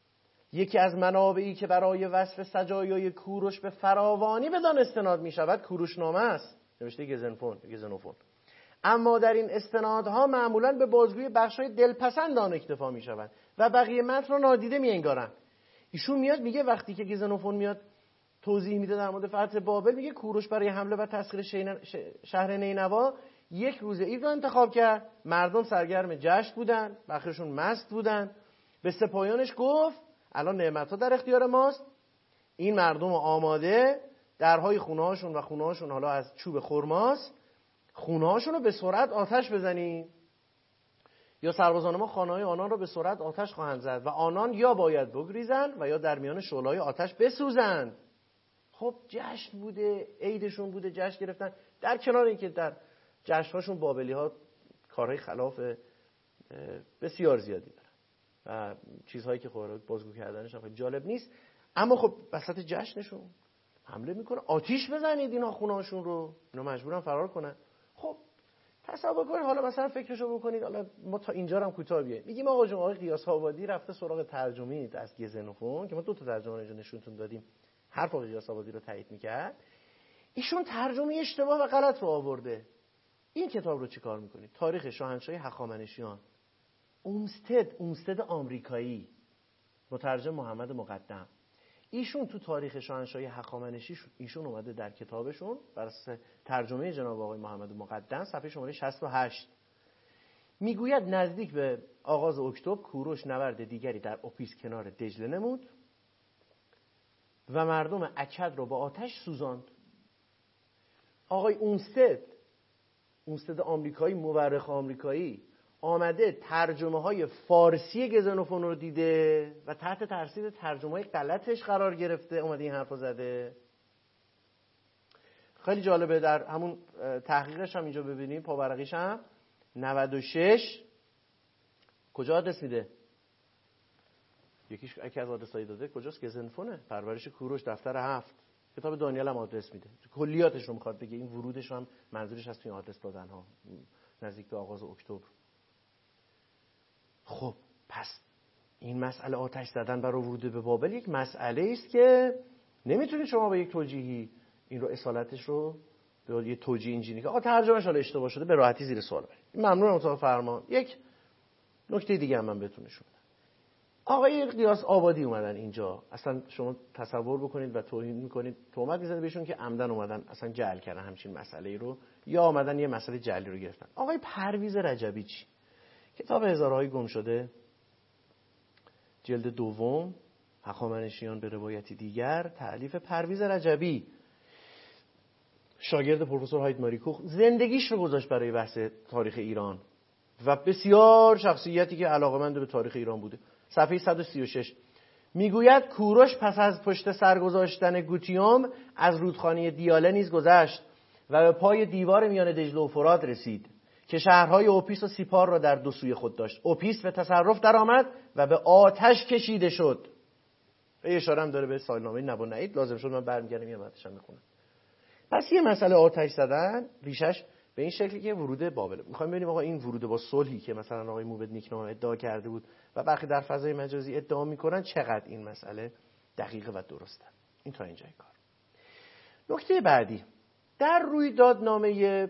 یکی از منابعی که برای وصف سجایای کوروش به فراوانی بدان استناد می شود کوروشنامه است، نوشته گزنفون گزنوفون. اما در این استنادها معمولاً به بازگوی بخشای دلپسند آن اکتفا می شود و بقیه متن را نادیده می انگارند. ایشون میاد میگه وقتی که گزنوفون میاد توضیح میده در مورد فتح بابل، میگه کوروش برای حمله و تسخیر شهر نینوا یک روز عید را انتخاب کرد. مردم سرگرم جشن بودن، بخششون مست بودن. به سپاهیانش گفت الان نعمت‌ها در اختیار ماست، این مردم آماده، درهای خونه‌هاشون و خونه‌هاشون حالا از چوب خرماست، خونه‌هاشون رو به سرعت آتش بزنیم یا سربازان ما خانه‌های آنان را به سرعت آتش خواهند زد و آنان یا باید بگریزند و یا در میان شعله‌های آتش بسوزند. خب جشن بوده، عیدشون بوده، جشن گرفتن. در کنار اینکه در جشن‌هاشون بابلی‌ها کارهای خلاف بسیار زیادی دارن و چیزهایی که خب بازگو کردنش هم جالب نیست، اما خب وسط جشنشون حمله میکنه، آتیش بزنید اینا خونه‌هاشون رو، اینا مجبورن فرار کنن. خب تصور کنید، حالا مثلا فکرشو بکنید، حالا ما تا اینجا هم کوتاه بیایم. میگیم آقا جون، آقای قیاس آبادی رفته سراغ ترجمه از گزنوفون که ما دو تا ترجمه اینجا نشونتون دادیم، حرف آقای قیاس آبادی رو تایید میکرد. ایشون ترجمه اشتباه و غلط رو آورده. این کتاب رو چیکار میکنید؟ تاریخ شاهنشاهی هخامنشیان، اومستد اومستد آمریکایی، مترجم محمد مقدم. ایشون تو تاریخ شاهنشاهی هخامنشی ایشون اومده در کتابشون بر اساس ترجمه جناب آقای محمد مقدم صفحه شماره شصت و هشت میگوید نزدیک به آغاز اکتبر کوروش نبرد دیگری در اوپیس کنار دجله نمود و مردم اکد رو با آتش سوزاند. آقای اونستد اونستد آمریکایی، مورخ آمریکایی، آمده ترجمه های فارسی گزنوفون رو دیده و تحت تاثیر ترجمه های غلطش قرار گرفته، اومده این حرف رو زده. خیلی جالبه، در همون تحقیقش هم اینجا ببینیم، پاورقیش هم نود و شش کجا آدرس میده؟ یکیش یکی از آدرسایی داده کجاست؟ گزنفونه، پرورش کوروش، دفتر هفت. کتاب دانیال هم آدرس میده، کلیاتش رو میخواد بگه، این ورودش هم منظورش از توی آدرس دادن ها نزدیک به آغاز اکتبر. خب پس این مسئله آتش زدن برای ورود به بابل یک مسئله است که نمیتونید شما با یک توجیهی این رو اصالتش رو به یه توجیه اینجوری که آقا ترجمهش حالا اشتباه شده به راحتی زیر سوال برید. ممنونم اتاق فرمان. یک نکته دیگه هم من بهتون نشون بدم. آقای قیاس آبادی اومدن اینجا، اصلا شما تصور بکنید و توهین میکنید، تهمت میزنید بهشون که عمدن اومدن اصلا جعل کردن همچین مسئله رو، یا اومدن یه مسئله جعلی رو گرفتن. آقای پرویز رجبی چی؟ کتاب هزارهای گم شده، جلد دوم، هخامنشیان به روایتی دیگر، تألیف پرویز رجبی، شاگرد پروفسور هاید ماریکوخ، زندگیش رو گذاشت برای بحث تاریخ ایران و بسیار شخصیتی که علاقه‌مند به تاریخ ایران بوده. صفحه صد و سی و شش میگوید کوروش پس از پشت سر گذاشتن گوتیوم از رودخانه دیاله نیز گذشت و به پای دیوار میان دجله و فرات رسید که شهرهای اوپیس و سیپار را در دو سوی خود داشت. اوپیس به تصرف درآمد و به آتش کشیده شد. اشاره هم داره به سالنامه نبو نعید، لازم شد من برمیگردم یه متنش بخونم. پس یه مسئله آتش زدن ریشش به این شکلی که ورود بابل. میخوایم ببینیم آقا این ورود با صلحی که مثلا آقای موبد نیکنام ادعا کرده بود و برخی در فضای مجازی ادعا میکنن چقدر این مسئله دقیقه و درسته. این تا اینجای کار. نکته بعدی، در رویدادنامه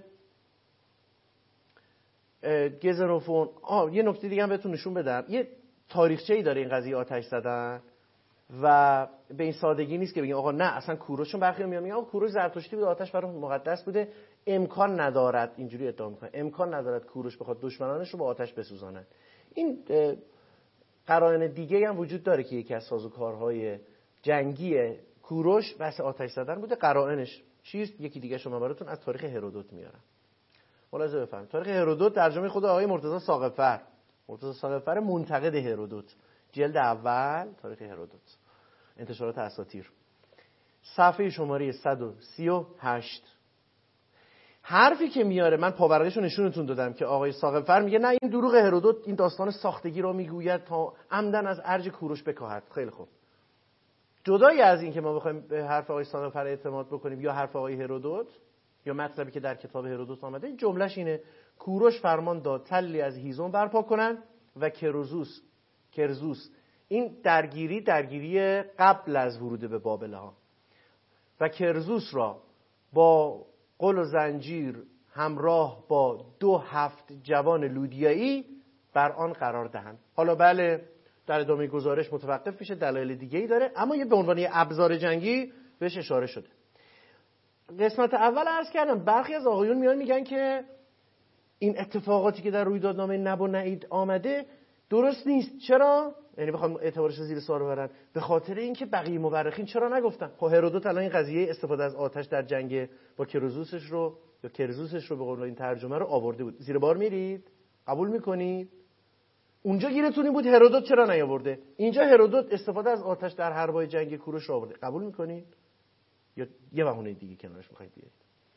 گزنوفون آه یه نکته دیگه هم بهتون نشون بدم، یه تاریخچه‌ای داره این قضیه آتش زدن و به این سادگی نیست که بگیم آقا نه اصلا کوروش، چون برخی میگن آقا کوروش زرتشتی بود، آتش برای مقدس بوده، امکان ندارد، اینجوری ادعا میکنه امکان ندارد کوروش بخواد دشمنانش رو با آتش بسوزاند. این قرائن دیگه هم وجود داره که یکی از سازوکارهای جنگی کوروش بحث آتش زدن بوده. قرائنش چیست؟ یکی دیگه شما براتون از تاریخ هرودوت میارم. ملاحظه بفرمایید. تاریخ هرودوت ترجمه خود آقای مرتضی ثاقب‌فر، مرتضی ثاقب‌فر منتقد هرودوت، جلد اول تاریخ هرودوت، انتشارات اساطیر، صفحه شماره صد و سی و هشت. حرفی که میاره، من پاورقیشو نشونتون دادم که آقای ثاقب‌فر میگه نه این دروغ هرودوت، این داستان ساختگی رو میگوید تا عمدن از ارج کوروش بکاهد. خیلی خوب، جدای از این که ما بخوایم به حرف آقای ثاقب‌فر اعتماد بکنیم یا حرف آقای هرودوت یا مطلبی که در کتاب هرودوت آمده، این جملهش اینه: کوروش فرمان داد تلی از هیزم برپا کنند و کرزوس کرزوس این درگیری درگیری قبل از ورود به بابل ها و کرزوس را با قل و زنجیر همراه با دو هفت جوان لودیایی بر آن قرار دهند. حالا بله در ادامه گزارش متوقف میشه، دلایل دیگه ای داره، اما یه به عنوان یه ابزار جنگی بهش اشاره شده. قسمت اول عرض کردم برخی از آقایون میان میگن که این اتفاقاتی که در رویدادنامه نب و نعید آمده درست نیست. چرا؟ یعنی بخوام اعتبارش رو زیر سوال ببرن، به خاطر اینکه بقیه مورخین چرا نگفتن؟ خب هرودوت الان این قضیه استفاده از آتش در جنگ با کرزوسش رو یا کرزوسش رو به قول این ترجمه رو آورده بود. زیر بار میرید؟ قبول میکنید؟ اونجا گیرتونی بود هرودوت چرا نیاورده؟ اینجا هرودوت استفاده از آتش در حربای جنگ کوروش رو آورده. قبول میکنید؟ یا یه بهونه دیگه کنارش میخواید بیارید؟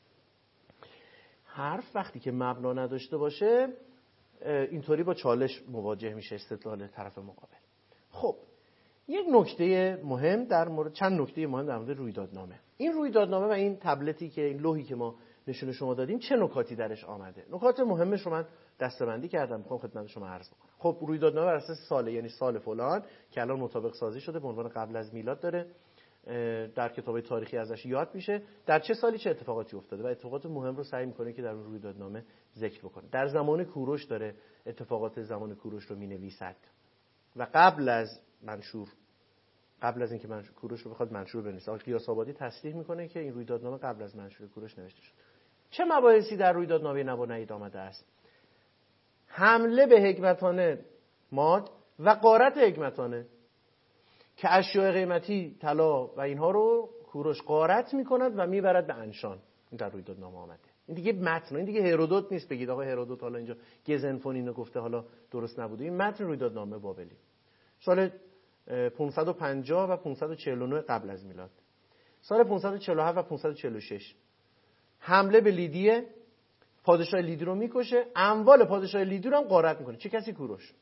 حرف وقتی که مبنا نداشته باشه اینطوری با چالش مواجه میشه استدلال طرف مقابل. خب یک نکته مهم در مورد چند نکته مهم در مورد رویدادنامه. این رویدادنامه و این تبلتی که این لوحی که ما نشون شما دادیم چه نکاتی درش آمده؟ نکات مهمش رو من دسته‌بندی کردم، میخوام خدمت شما عرض بکنم. خب رویدادنامه بر اساس سال، یعنی سال فلان که الان مطابق سازی شده به عنوان قبل از میلاد داره در کتاب‌های تاریخی ازش یاد میشه، در چه سالی چه اتفاقاتی افتاده و اتفاقات مهم رو سعی میکنه که در اون رویدادنامه ذکر بکنه. در زمان کوروش داره اتفاقات زمان کوروش رو مینویسد و قبل از منشور قبل از اینکه منشور کوروش رو بخواد منشور بنویسه، قیاس آبادی تصریح میکنه که این رویدادنامه قبل از منشور کوروش نوشته شد. چه مباحثی در رویدادنامه نب و نعید آمده است؟ حمله به حکمتانه ماد و غارت حکمتانه که اشیاء قیمتی طلا و اینها رو کوروش غارت میکند و میبرد به انشان. این در رویدادنامه آمده. این دیگه متن، این دیگه هرودوت نیست بگید آقا هرودوت حالا اینجا گزنفون اینو گفته حالا درست نبوده. این متن رویدادنامه بابلی سال پانصد و پنجاه و پانصد و چهل و نه قبل از میلاد. سال پانصد و چهل و هفت و پانصد و چهل و شش حمله به لیدیه، پادشاه لیدی رو میکشه، اموال پادشاه لیدی رو هم غارت میکنه. چه کسی؟ کوروش.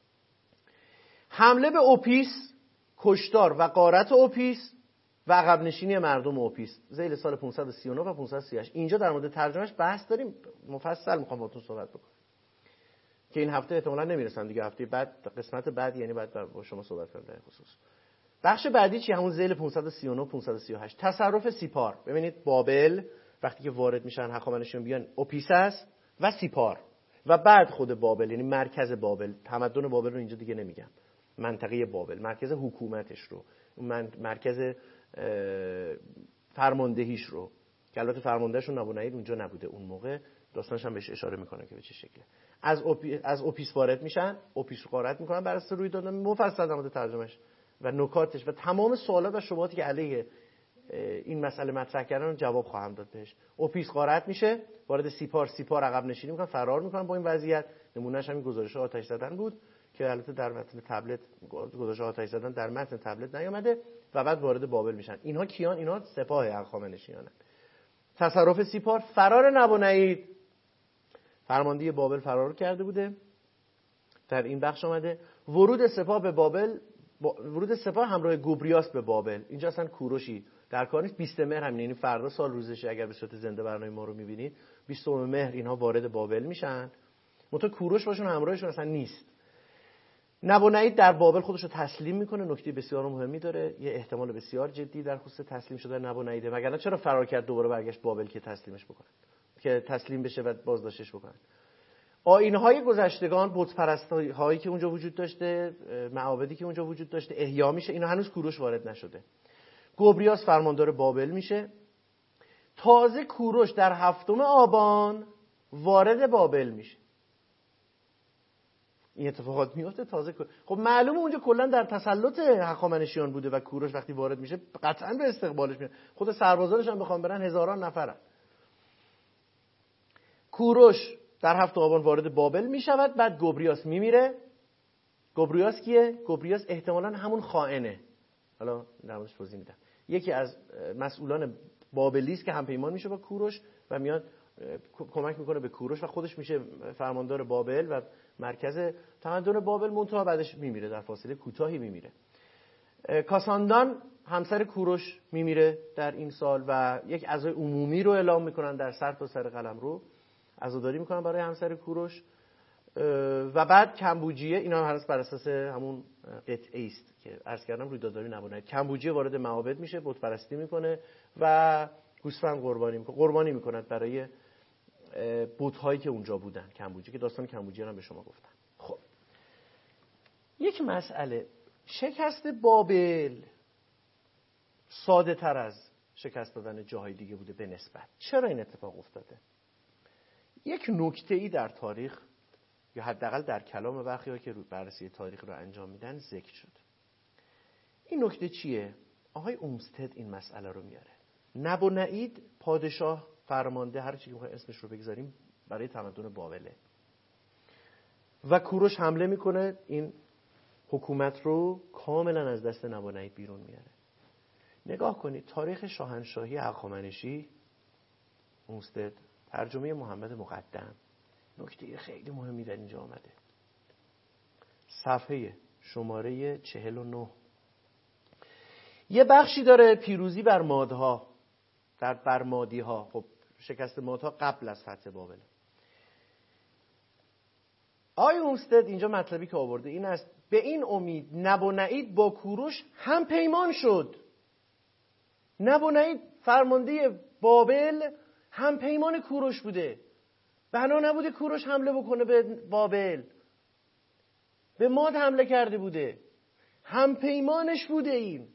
حمله به اوپیس، کشتار و غارت اوپیس و عقب نشینی مردم اوپیس ذیل سال پانصد و سی و نه و پانصد و سی و هشت. اینجا در مورد ترجمهش بحث داریم، مفصل میخوام باهاتون صحبت بکنم که این هفته احتمالاً نمیرسم دیگه، هفته بعد قسمت بعد یعنی بعد با شما صحبت کنم در خصوص. بخش بعدی چی؟ همون ذیل پانصد و سی و نه پانصد و سی و هشت تصرف سیپار. ببینید بابل وقتی که وارد میشن هخامنشیان بیان اوپیس است و سیپار و بعد خود بابل، یعنی مرکز بابل. تمدن بابل رو اینجا دیگه نمیگم، منطقه بابل، مرکز حکومتش رو، مرکز فرماندهیش رو، که البته فرماندهشون نب و نعید اونجا نبوده اون موقع، داستانش هم بهش اشاره میکنه که به چه شکله. از اوپی... از اوپیس وارد میشن، اوپیس رو غارت میکنن بر اساس رویدادنامه مفصل در مورد ترجمهش و نکاتش و تمام سوالات و شبهاتی که علیه این مسئله مطرح کردن رو جواب خواهم داد بهش. اوپیس غارت میشه، وارد سیپار، سیپار عقب نشینی میکنن، فرار میکنن با این وضعیت. نمونهش همین گزارش آتش زدن بود که البته در متن تبلت گزارش آتش زدن در متن تبلت نیامده و بعد وارد بابل میشن. اینها کیان؟ اینها سپاه هخامنشیانن. تصرف سیپار، فرار نب و نعید. فرمانده بابل فرار کرده بوده، در این بخش آمده. ورود سپاه به بابل، ورود سپاه همراه گوبریاس به بابل. اینجا اصلا کوروشی در کار نیست. بیست مهر همین، یعنی فردا سال روزشه اگر به صورت زنده برنامه ما رو میبینید، بیست مهر اینها وارد بابل میشن. منتها کوروش باشون همراهشون اصلا نیست. نب و نعید در بابل خودش رو تسلیم میکنه. نکته بسیار مهمی داره، یه احتمال بسیار جدی در خصوص تسلیم شدن نب و نعید، وگرنه چرا فرار کرد دوباره برگشت بابل که تسلیمش بکنن، که تسلیم بشه و بازداشتش بکنن. آیین‌های گذشتگان، بت پرستی‌هایی که اونجا وجود داشته، معابدی که اونجا وجود داشته احیا میشه. اینا هنوز کوروش وارد نشده. گوبریاس فرماندار بابل میشه. تازه کوروش در هفتم آبان وارد بابل میشه. این اتفاقات میفته تازه. خب معلومه اونجا کلا در تسلط هخامنشیان بوده و کوروش وقتی وارد میشه قطعا به استقبالش میاد. خود سربازانش هم بخوام برن هزاران نفرن. کوروش در هفت آبان وارد بابل میشود، بعد گوبریاس میمیره. گوبریاس کیه؟ گوبریاس احتمالاً همون خائنه. حالا در موردش توضیح میدم. یکی از مسئولان بابلی است که همپیمان میشه با کوروش و میاد کمک میکنه به کوروش و خودش میشه فرماندار بابل و مرکز تمدن بابل. منتها بعدش میمیره، در فاصله کوتاهی میمیره. کاساندان همسر کوروش میمیره در این سال و یک عزای عمومی رو اعلام میکنن در سر تا سر قلمرو، عزاداری میکنن برای همسر کوروش. و بعد کمبوجیه، اینا هم هست بر اساس همون قطعه است که عرض کردم رویدادهای نبونید. کمبوجیه وارد معابد میشه، بت پرستی میکنه و گوسفند قربانی میکنه، قربانی میکند برای بت‌هایی که اونجا بودن. کمبوجیه که داستان کمبوجیه رو به شما گفتم. خب یک مسئله، شکست بابل ساده تر از شکست دادن جاهای دیگه بوده به نسبت. چرا این اتفاق افتاده؟ یک نکته‌ای در تاریخ یا حداقل در کلام برخی‌ها که بررسی تاریخ رو انجام میدن ذکر شد. این نکته چیه؟ آقای اومستد این مسئله رو میاره. نبونید پادشاه فرمانده، هر چی که اسمش رو بگذاریم، برای تمدن بابله و کوروش حمله میکنه، این حکومت رو کاملا از دست نبونید بیرون میاره. نگاه کنید تاریخ شاهنشاهی هخامنشی، اومستد، ترجمه محمد مقدم، نکته خیلی مهمی در اینجا آمده. صفحه شماره چهل و نه یه بخشی داره پیروزی بر مادها، در بر مادی ها. خب شکست مادها قبل از فتح بابل. آقای اومستد اینجا مطلبی که آورده این است: به این امید نبونید با کوروش هم پیمان شد. نبونید فرمانده بابل هم پیمان کوروش بوده. بنا نبوده کوروش حمله بکنه به بابل، به ماد حمله کرده بوده، هم پیمانش بوده. این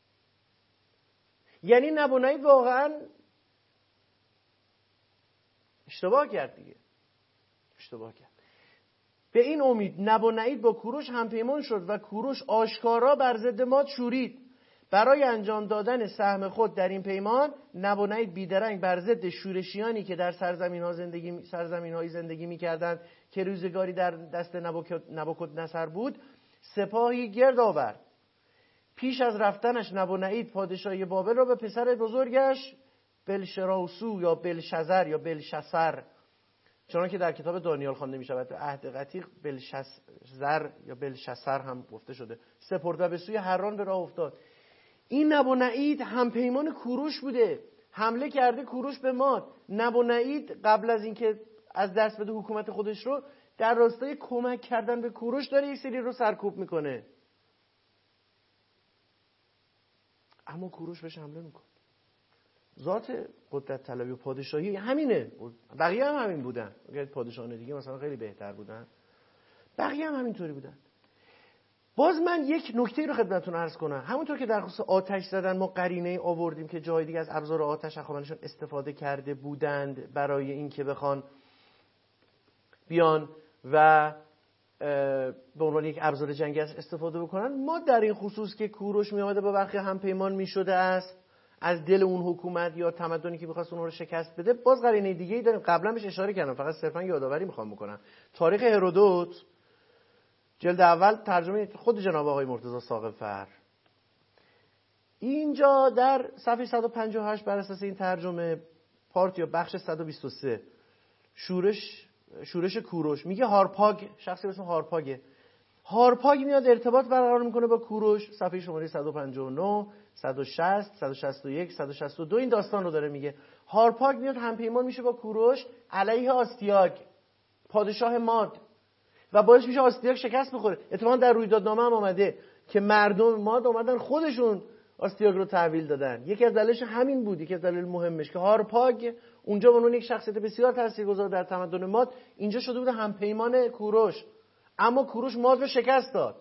یعنی نبونید واقعا اشتباه کرد دیگه، اشتباه کرد. به این امید نبونید با کوروش هم پیمان شد و کوروش آشکارا بر ضد ماد شورید. برای انجام دادن سهم خود در این پیمان نبونید بیدرنگ بر ضد شورشیانی که در سرزمین ها زندگی سرزمین های زندگی می‌کردند که روزگاری در دست نبوکدنصر بود سپاهی گرد آورد. پیش از رفتنش نبونید پادشاهی بابل را به پسر بزرگش بلشراوسو یا بلشزر یا بلشسر، چون که در کتاب دانیال خوانده می شود، عهد عتیق بلشزر یا بلشسر هم گفته شده، سپرد و به سوی حران به راه افتاد. این نبونید هم پیمان کوروش بوده، حمله کرده کوروش به ماد. نبونید قبل از اینکه از دست بده حکومت خودش رو، در راستای کمک کردن به کوروش داره یک سری رو سرکوب میکنه، اما کوروش بهش حمله میکنه. ذات قدرت طلبی و پادشاهی همینه. بقیه هم همین بودن. اگر پادشاهان دیگه مثلا خیلی بهتر بودن، بقیه هم همینطوری بودن. باز من یک نکته رو خدمتتون عرض کنم. همونطور که در خصوص آتش زدن ما قرینه آوردیم که جای دیگه از ابزار آتش هخامنشیان استفاده کرده بودند برای اینکه بخوان بیان و به عنوان یک ابزار جنگی استفاده بکنن، ما در این خصوص که کوروش می آمده با برخی هم پیمان می شده است از دل اون حکومت یا تمدنی که می‌خواست اون رو شکست بده، باز قرینه دیگه‌ای داریم. قبلا بهش اشاره کردم، فقط صرفا یادآوری می‌خوام بکنم. تاریخ هرودوت جلد اول، ترجمه خود جناب آقای مرتضی ثاقب‌فر، اینجا در صفحه صد و پنجاه و هشت بر اساس این ترجمه پارت یا بخش صد و بیست و سه شورش شورش کوروش میگه هارپاگ، شخصی به اسم هارپاگه. هارپاگ میاد ارتباط برقرار میکنه با کوروش. صفحه شماره صد و پنجاه و نه، صد و شصت، صد و شصت و یک، صد و شصت و دو این داستان رو داره میگه. هارپاگ میاد همپیمان میشه با کوروش علیه آستیاگ پادشاه ماد و باعث میشه آستیاگ شکست بخوره. اتفاقا در رویدادنامه هم آمده که مردم ماد اومدن خودشون آستیاگ رو تحویل دادن. یکی از دلایلش همین بود، یکی از دلایل مهمش که هارپاگ اونجا به عنوان یک شخصیت بسیار تاثیرگذار در تمدن ماد اینجا شده بود همپیمان کوروش. اما کوروش ماد رو شکست داد.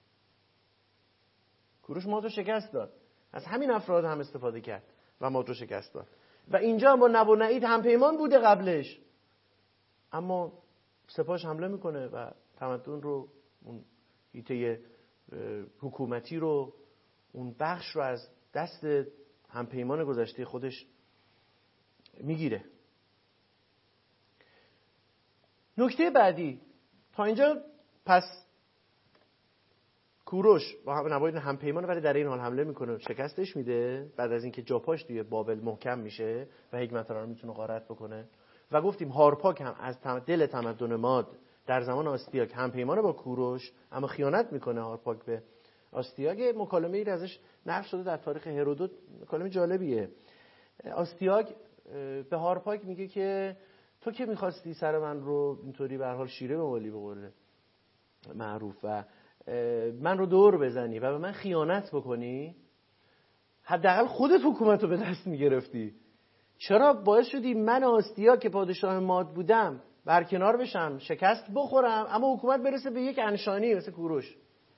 کوروش ماد رو شکست داد. از همین افراد هم استفاده کرد و ماد رو شکست داد. و اینجا با نبونید همپیمان بوده قبلش، اما سپاهش حمله میکنه و تمدن رو، اون هیته حکومتی رو، اون بخش رو از دست همپیمان گذشته خودش میگیره. نکته بعدی تا اینجا، پس کوروش با نباید همپیمان ولی در این حال حمله میکنه، شکستش میده. بعد از اینکه جاپاش توی بابل محکم میشه و حکمت‌ها رو میتونه غارت بکنه و گفتیم هارپاگ هم از دل تمدن ماد در زمان آستیاگ همپیمانه با کوروش، اما خیانت میکنه هارپاگ به آستیاگ. مکالمه ای ازش نقل شده در تاریخ هرودوت، مکالمه جالبیه. آستیاگ به هارپاگ میگه که تو که میخواستی سر من رو اینطوری به هر حال شیره بمالی به قول معروف و من رو دور بزنی و به من خیانت بکنی، حداقل خودت حکومت رو به دست میگرفتی. چرا باعث شدی من آستیا که پادشاه ماد بودم برکنار بشم، شکست بخورم، اما حکومت برسه به یک انشانی مثل کوروش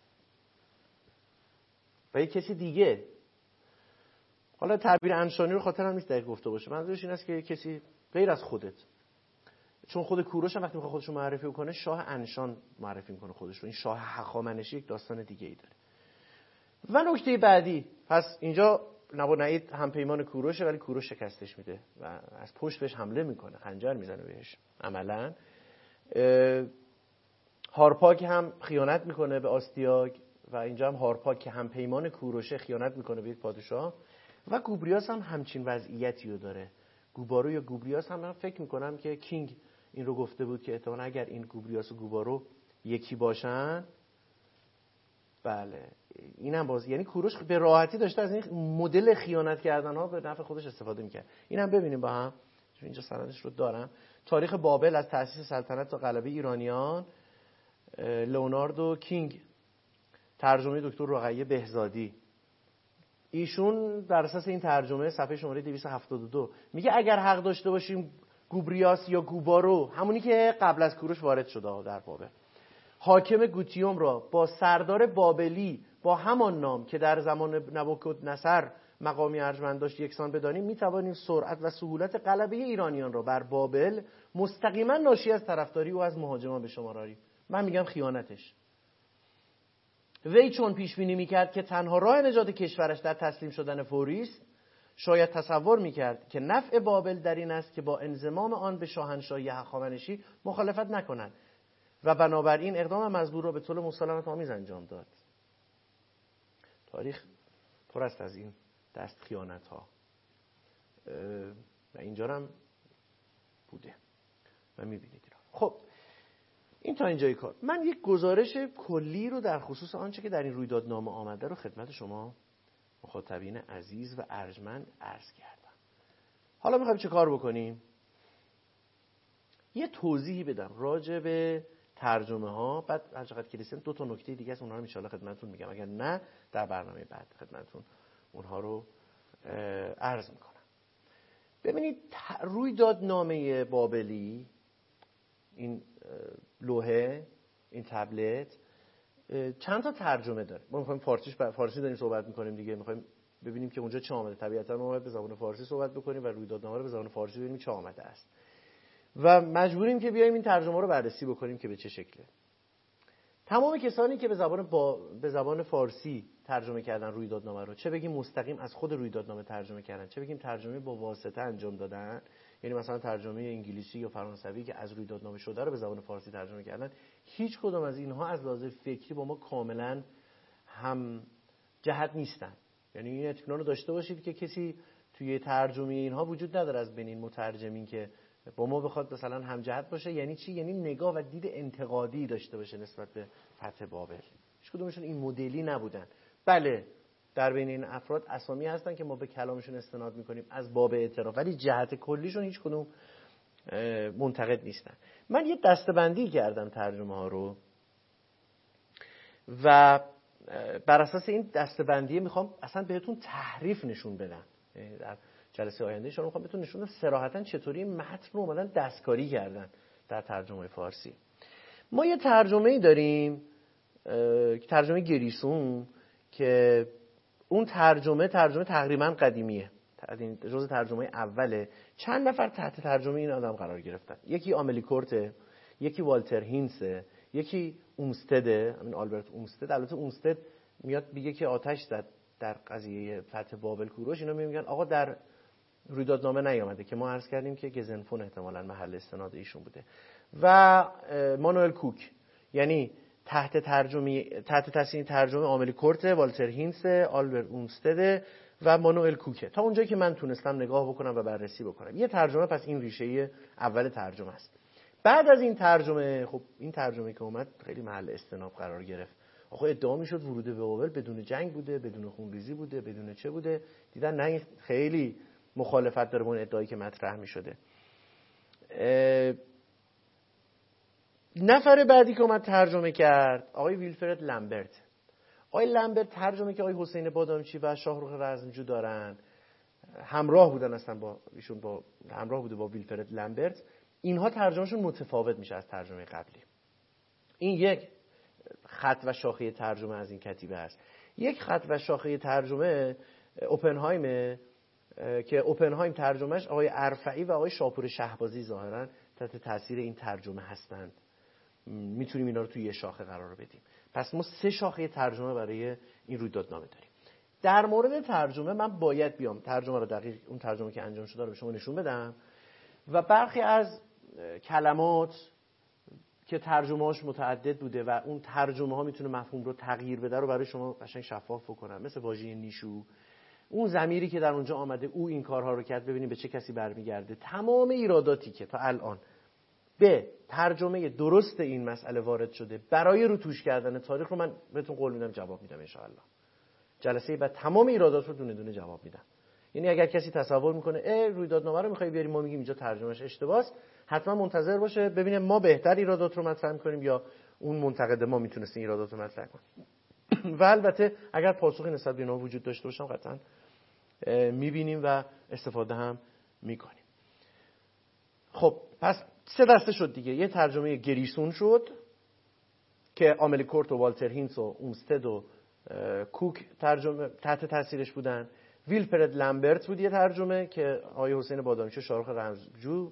و یک کسی دیگه. حالا تعبیر انشانی رو خاطرم نیست دقیق گفته باشه، منظورش این است که کسی غیر از خودت، چون خود کوروش هم وقتی میخواد خودش رو معرفی کنه شاه انشان معرفی میکنه خودش رو. این شاه هخامنشی یک داستان دیگه ای داره. و نکته بعدی، پس اینجا نبا نعید همپیمان کوروشه ولی کوروش شکستش میده و از پشت بهش حمله میکنه، خنجر میزنه بهش. عملا هارپاک هم خیانت میکنه به آستیاگ و اینجا هم هارپاک که همپیمان کوروشه خیانت میکنه به یک پادشاه. و گوبریاس هم همچین وضعیتی رو داره. گوبارو یا گوبریاس هم من فکر میکنم که کینگ این رو گفته بود که احتمالاً اگر این گوبریاس و گوبارو یکی باشن، بله اینم باز، یعنی کوروش به راحتی داشته از این مدل خیانت کردن ها به نفع خودش استفاده میکرد. اینم ببینیم با هم، چون اینجا سندش رو دارم. تاریخ بابل از تأسیس سلطنت تا غلبه ایرانیان، لئوناردو کینگ، ترجمه دکتر رقیه بهزادی. ایشون بر اساس این ترجمه صفحه شماره دویست و هفتاد و دو میگه اگر حق داشته باشیم گوبریاس یا گوبارو، همونی که قبل از کوروش وارد شده در بابل، حاکم گوتیوم را با سردار بابلی با همان نام که در زمان نبوکدنصر مقامی ارجمند داشت یکسان بدانیم، میتوانیم سرعت و سهولت غلبه ایرانیان را بر بابل مستقیما ناشی از طرفداری او از مهاجمان به شمار آوریم. من میگم خیانتش. وی چون پیش بینی میکرد که تنها راه نجات کشورش در تسلیم شدن فوری است، شاید تصور میکرد که نفع بابل در این است که با انضمام آن به شاهنشاهی هخامنشی مخالفت نکنند و بنابراین اقدام مزبور را به طور مسالمت آمیز انجام داد. تاریخ پر است از این دست خیانت ها و اینجا هم بوده و میبینید. خب این تا اینجای کار. من یک گزارش کلی رو در خصوص آنچه که در این رویدادنامه آمده رو خدمت شما مخاطبین عزیز و ارجمند عرض کردم. حالا میخوایم چه کار بکنیم؟ یه توضیحی بدم راجع به ترجمه ها، بعد هر چقدر که رسیدم دو تا نکته دیگه است، اونها رو ان شاءالله خدمتتون میگم، اگر نه در برنامه بعد خدمتتون اونها رو عرض میکنم. ببینید رویدادنامه بابلی، این لوحه، این تبلت چند تا ترجمه داره. ما میخوایم فارسیش فارسی داریم صحبت میکنیم دیگه، میخوایم ببینیم که اونجا چه آمده. طبیعتا ما باید به زبان فارسی صحبت بکنیم و رویدادنامه رو به زبان فارسی ببینیم چه آمده است و مجبوریم که بیایم این ترجمه رو بررسی بکنیم که به چه شکله. تمام کسانی که به زبان با... به زبان فارسی ترجمه کردن رویدادنامه رو، چه بگیم مستقیم از خود رویدادنامه ترجمه کردن، چه بگیم ترجمه با واسطه انجام دادن، یعنی مثلا ترجمه انگلیسی یا فرانسوی که از رویدادنامه شده رو به زبان فارسی ترجمه کردن، هیچ کدام از اینها از لحاظ فکری با ما کاملا هم جهت نیستن. یعنی این اطمینان رو داشته باشید که کسی توی ترجمه اینها وجود نداره از بین این مترجمین که با ما بخواد مثلا هم جهت باشه. یعنی چی؟ یعنی نگاه و دید انتقادی داشته باشه نسبت به فتح بابل. هیچ کدومشون این مدلی نبودن. بله در بین این افراد اسامی هستن که ما به کلامشون استناد میکنیم از باب اعتراف، ولی جهت کلیشون هیچ کدوم منتقد نیستن. من یه دسته‌بندی کردم ترجمه ها رو و بر اساس این دسته‌بندی میخوام اصلا بهتون تحریف نشون بدم. در جلسه آینده شما میخوام بهتون نشون بدم صراحتاً چطوری متن رو اومدن دستکاری کردن در ترجمه فارسی. ما یه ترجمه‌ای داریم، ترجمه گریسون، که اون ترجمه ترجمه تقریبا قدیمیه، جزء ترجمه اوله. چند نفر تحت ترجمه این آدم قرار گرفتن. یکی آملی کورته، یکی والتر هینسه، یکی اومستده، همین آلبرت اومستد. البته اومستد میاد میگه که آتش زد در قضیه فتح بابل کوروش. اینا میگن آقا در رویدادنامه نیامده، که ما عرض کردیم که گزنفون احتمالاً محل استناد ایشون بوده. و مانوئل کوک، یعنی تحت ترجمه تحت تاثیر ترجمه آملی کورت، والتر هینس، آلبرت اومستد و مانوئل کوکه. تا اونجایی که من تونستم نگاه بکنم و بررسی بکنم یه ترجمه، پس این ریشه اول ترجمه است. بعد از این ترجمه، خب این ترجمه که اومد خیلی محل استناد قرار گرفت. آخه ادعا میشد ورود به بابل بدون جنگ بوده، بدون خونریزی بوده، بدون چه بوده. دیدن نه، خیلی مخالفت داره با اون ادعایی که مطرح میشده. نفر بعدی که اومد ترجمه کرد آقای ویلفرد لمبرت. آقای لمبرت ترجمه که آقای حسین بادامچی و شاهرخ رزمجو دارن، همراه بودن اصلا با ایشون، با همراه بوده با ویلفرد لمبرت. اینها ترجمهشون متفاوت میشه از ترجمه قبلی. این یک خط و شاخه ترجمه از این کتیبه است. یک خط و شاخه ترجمه اوپنهایمه که اوپنهایم ترجمهش آقای ارفعی و آقای شاپور شهبازی ظاهرا تحت تاثیر این ترجمه هستند. میتونیم اینا رو توی یه شاخه قرار بدیم. پس ما سه شاخه ترجمه برای این رویدادنامه داریم. در مورد ترجمه من باید بیام ترجمه رو دقیق اون ترجمه که انجام شده رو به شما نشون بدم و برخی از کلمات که ترجمه‌هاش متعدد بوده و اون ترجمه ها میتونه مفهوم رو تغییر بده رو برای شما قشنگ شفاف بکنم. مثل واژه نیشو، اون ضمیری که در اونجا آمده او این کارها رو کرد، ببینیم به چه کسی برمیگرده. تمام ایراداتی که تا الان به ترجمه درست این مسئله وارد شده برای روتوش کردن تاریخ رو من بهتون قول میدم جواب میدم ان شاءالله. جلسه بعد تمام ایرادات رو دونه دونه جواب میدم. یعنی اگر کسی تصور میکنه ای رویدادنامه رو میخوای بیاری ما میگیم اینجا ترجمهش اشتباهه، حتما منتظر باشه ببینیم ما بهتر ایرادات رو مطرح میکنیم یا اون منتقد ما میتونست این ایرادات رو مطرح کنه. و البته اگر پاسخی نسبت به اینا وجود داشته باشم قطعا میبینیم و استفاده هم میکنیم. خب پس سه دسته شد دیگه. یه ترجمه گریسون شد که آملی کورت و والتر هینس و اومستد و کوک ترجمه تحت تاثیرش بودن. ویلفرد لمبرت بود یه ترجمه که آقای حسین بادامچی و شاهرخ رزمجو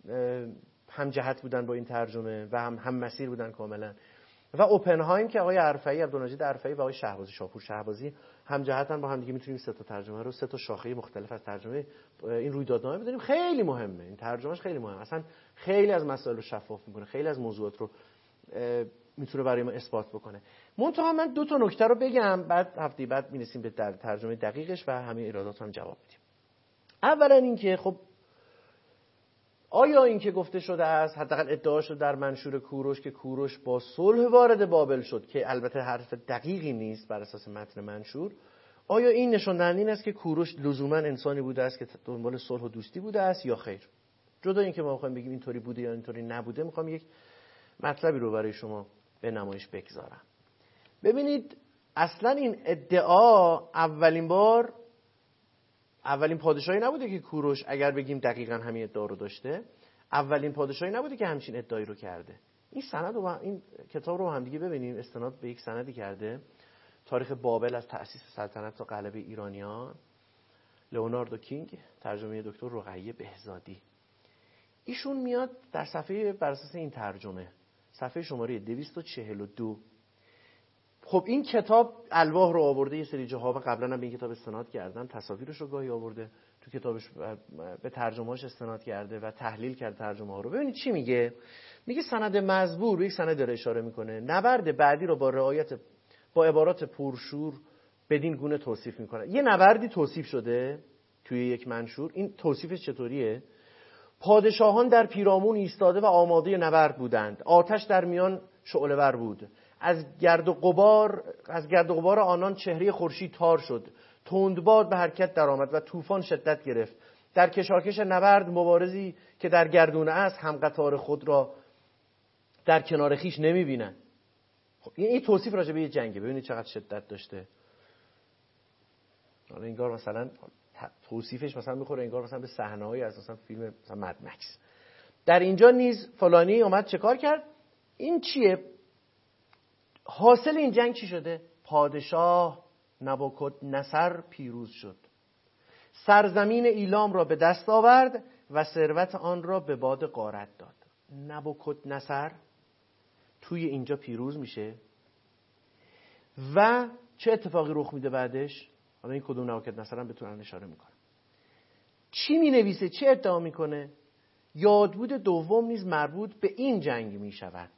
هم جهت بودن با این ترجمه و هم هم مسیر بودن کاملا. و اوپنهایم که آقای ارفعی، عبدالمجید ارفعی و آقای شهبازی، شاپور شهبازی هم جهتن با هم دیگه. میتونیم سه تا ترجمه رو، سه تا شاخه مختلف از ترجمه این رویدادنامه بدونیم. خیلی مهمه این ترجمهش، خیلی مهمه، اصلا خیلی از مسائل رو شفاف میکنه، خیلی از موضوعات رو میتونه برای ما اثبات بکنه. منتها من دو تا نکته رو بگم، بعد هفته بعد میرسیم به ترجمه دقیقش و همه ایرادات هم جواب میدیم. اولا اینکه خب آیا این که گفته شده است، حداقل ادعا شده در منشور کوروش که کوروش با صلح وارد بابل شد، که البته حرف دقیقی نیست بر اساس متن منشور، آیا این نشان دهنده این است که کوروش لزوما انسانی بوده است که دنبال صلح و دوستی بوده است یا خیر؟ جدا اینکه ما می‌خوایم بگیم اینطوری بوده یا اینطوری نبوده، می‌خوام یک مطلبی رو برای شما به نمایش بگذارم. ببینید اصلا این ادعا اولین بار اولین پادشاهی نبوده که کوروش، اگر بگیم دقیقاً همین ادعا رو داشته، اولین پادشاهی نبوده که همچین ادعایی رو کرده. این سند رو این کتاب رو هم دیگه ببینیم، استناد به یک سندی کرده، تاریخ بابل از تأسیس سلطنت تا غلبه ایرانیان، لئوناردو کینگ، ترجمه دکتر رقیه بهزادی. ایشون میاد در صفحه بر اساس این ترجمه، صفحه شماره دویست و چهل و دو. خب این کتاب الواح رو آورده، یه سری جاها قبلا هم به این کتاب استناد کردن، تصاویرش رو گاهی آورده تو کتابش، به ترجمه‌هاش استناد کرده و تحلیل کرده ترجمه ها رو. ببینید چی میگه. میگه سند مزبور به یک سند داره اشاره میکنه، نبرد بعدی رو با رعایت با عبارات پرشور بدین گونه توصیف میکنه. یه نبردی توصیف شده توی یک منشور. این توصیفش چطوریه؟ پادشاهان در پیرامون ایستاده و آماده نبرد بودند. آتش در میان شعله‌ور بود. از گرد و غبار از گرد و غبار آنان چهره خورشید تار شد. تندباد به حرکت درآمد و طوفان شدت گرفت. در کشاکش نبرد مبارزی که در گردونه است هم قطار خود را در کنار خیش نمی‌بیند. خب این توصیف راجع به یه جنگه. ببینید چقدر شدت داشته. حالا انگار مثلا توصیفش مثلا میخوره انگار مثلا به صحنه‌ای از مثلا فیلم مثلا مد مکس. در اینجا نیز فلانی اومد چه کار کرد؟ این چیه؟ حاصل این جنگ چی شده؟ پادشاه نبوکدنصر پیروز شد. سرزمین ایلام را به دست آورد و ثروت آن را به باد غارت داد. نبوکدنصر توی اینجا پیروز میشه و چه اتفاقی رخ میده بعدش؟ حالا این کدوم نبوکدنصر هم بتونن اشاره میکنم. چی مینویسه؟ چه ادعا میکنه؟ یادبود دوم نیز مربوط به این جنگ میشود.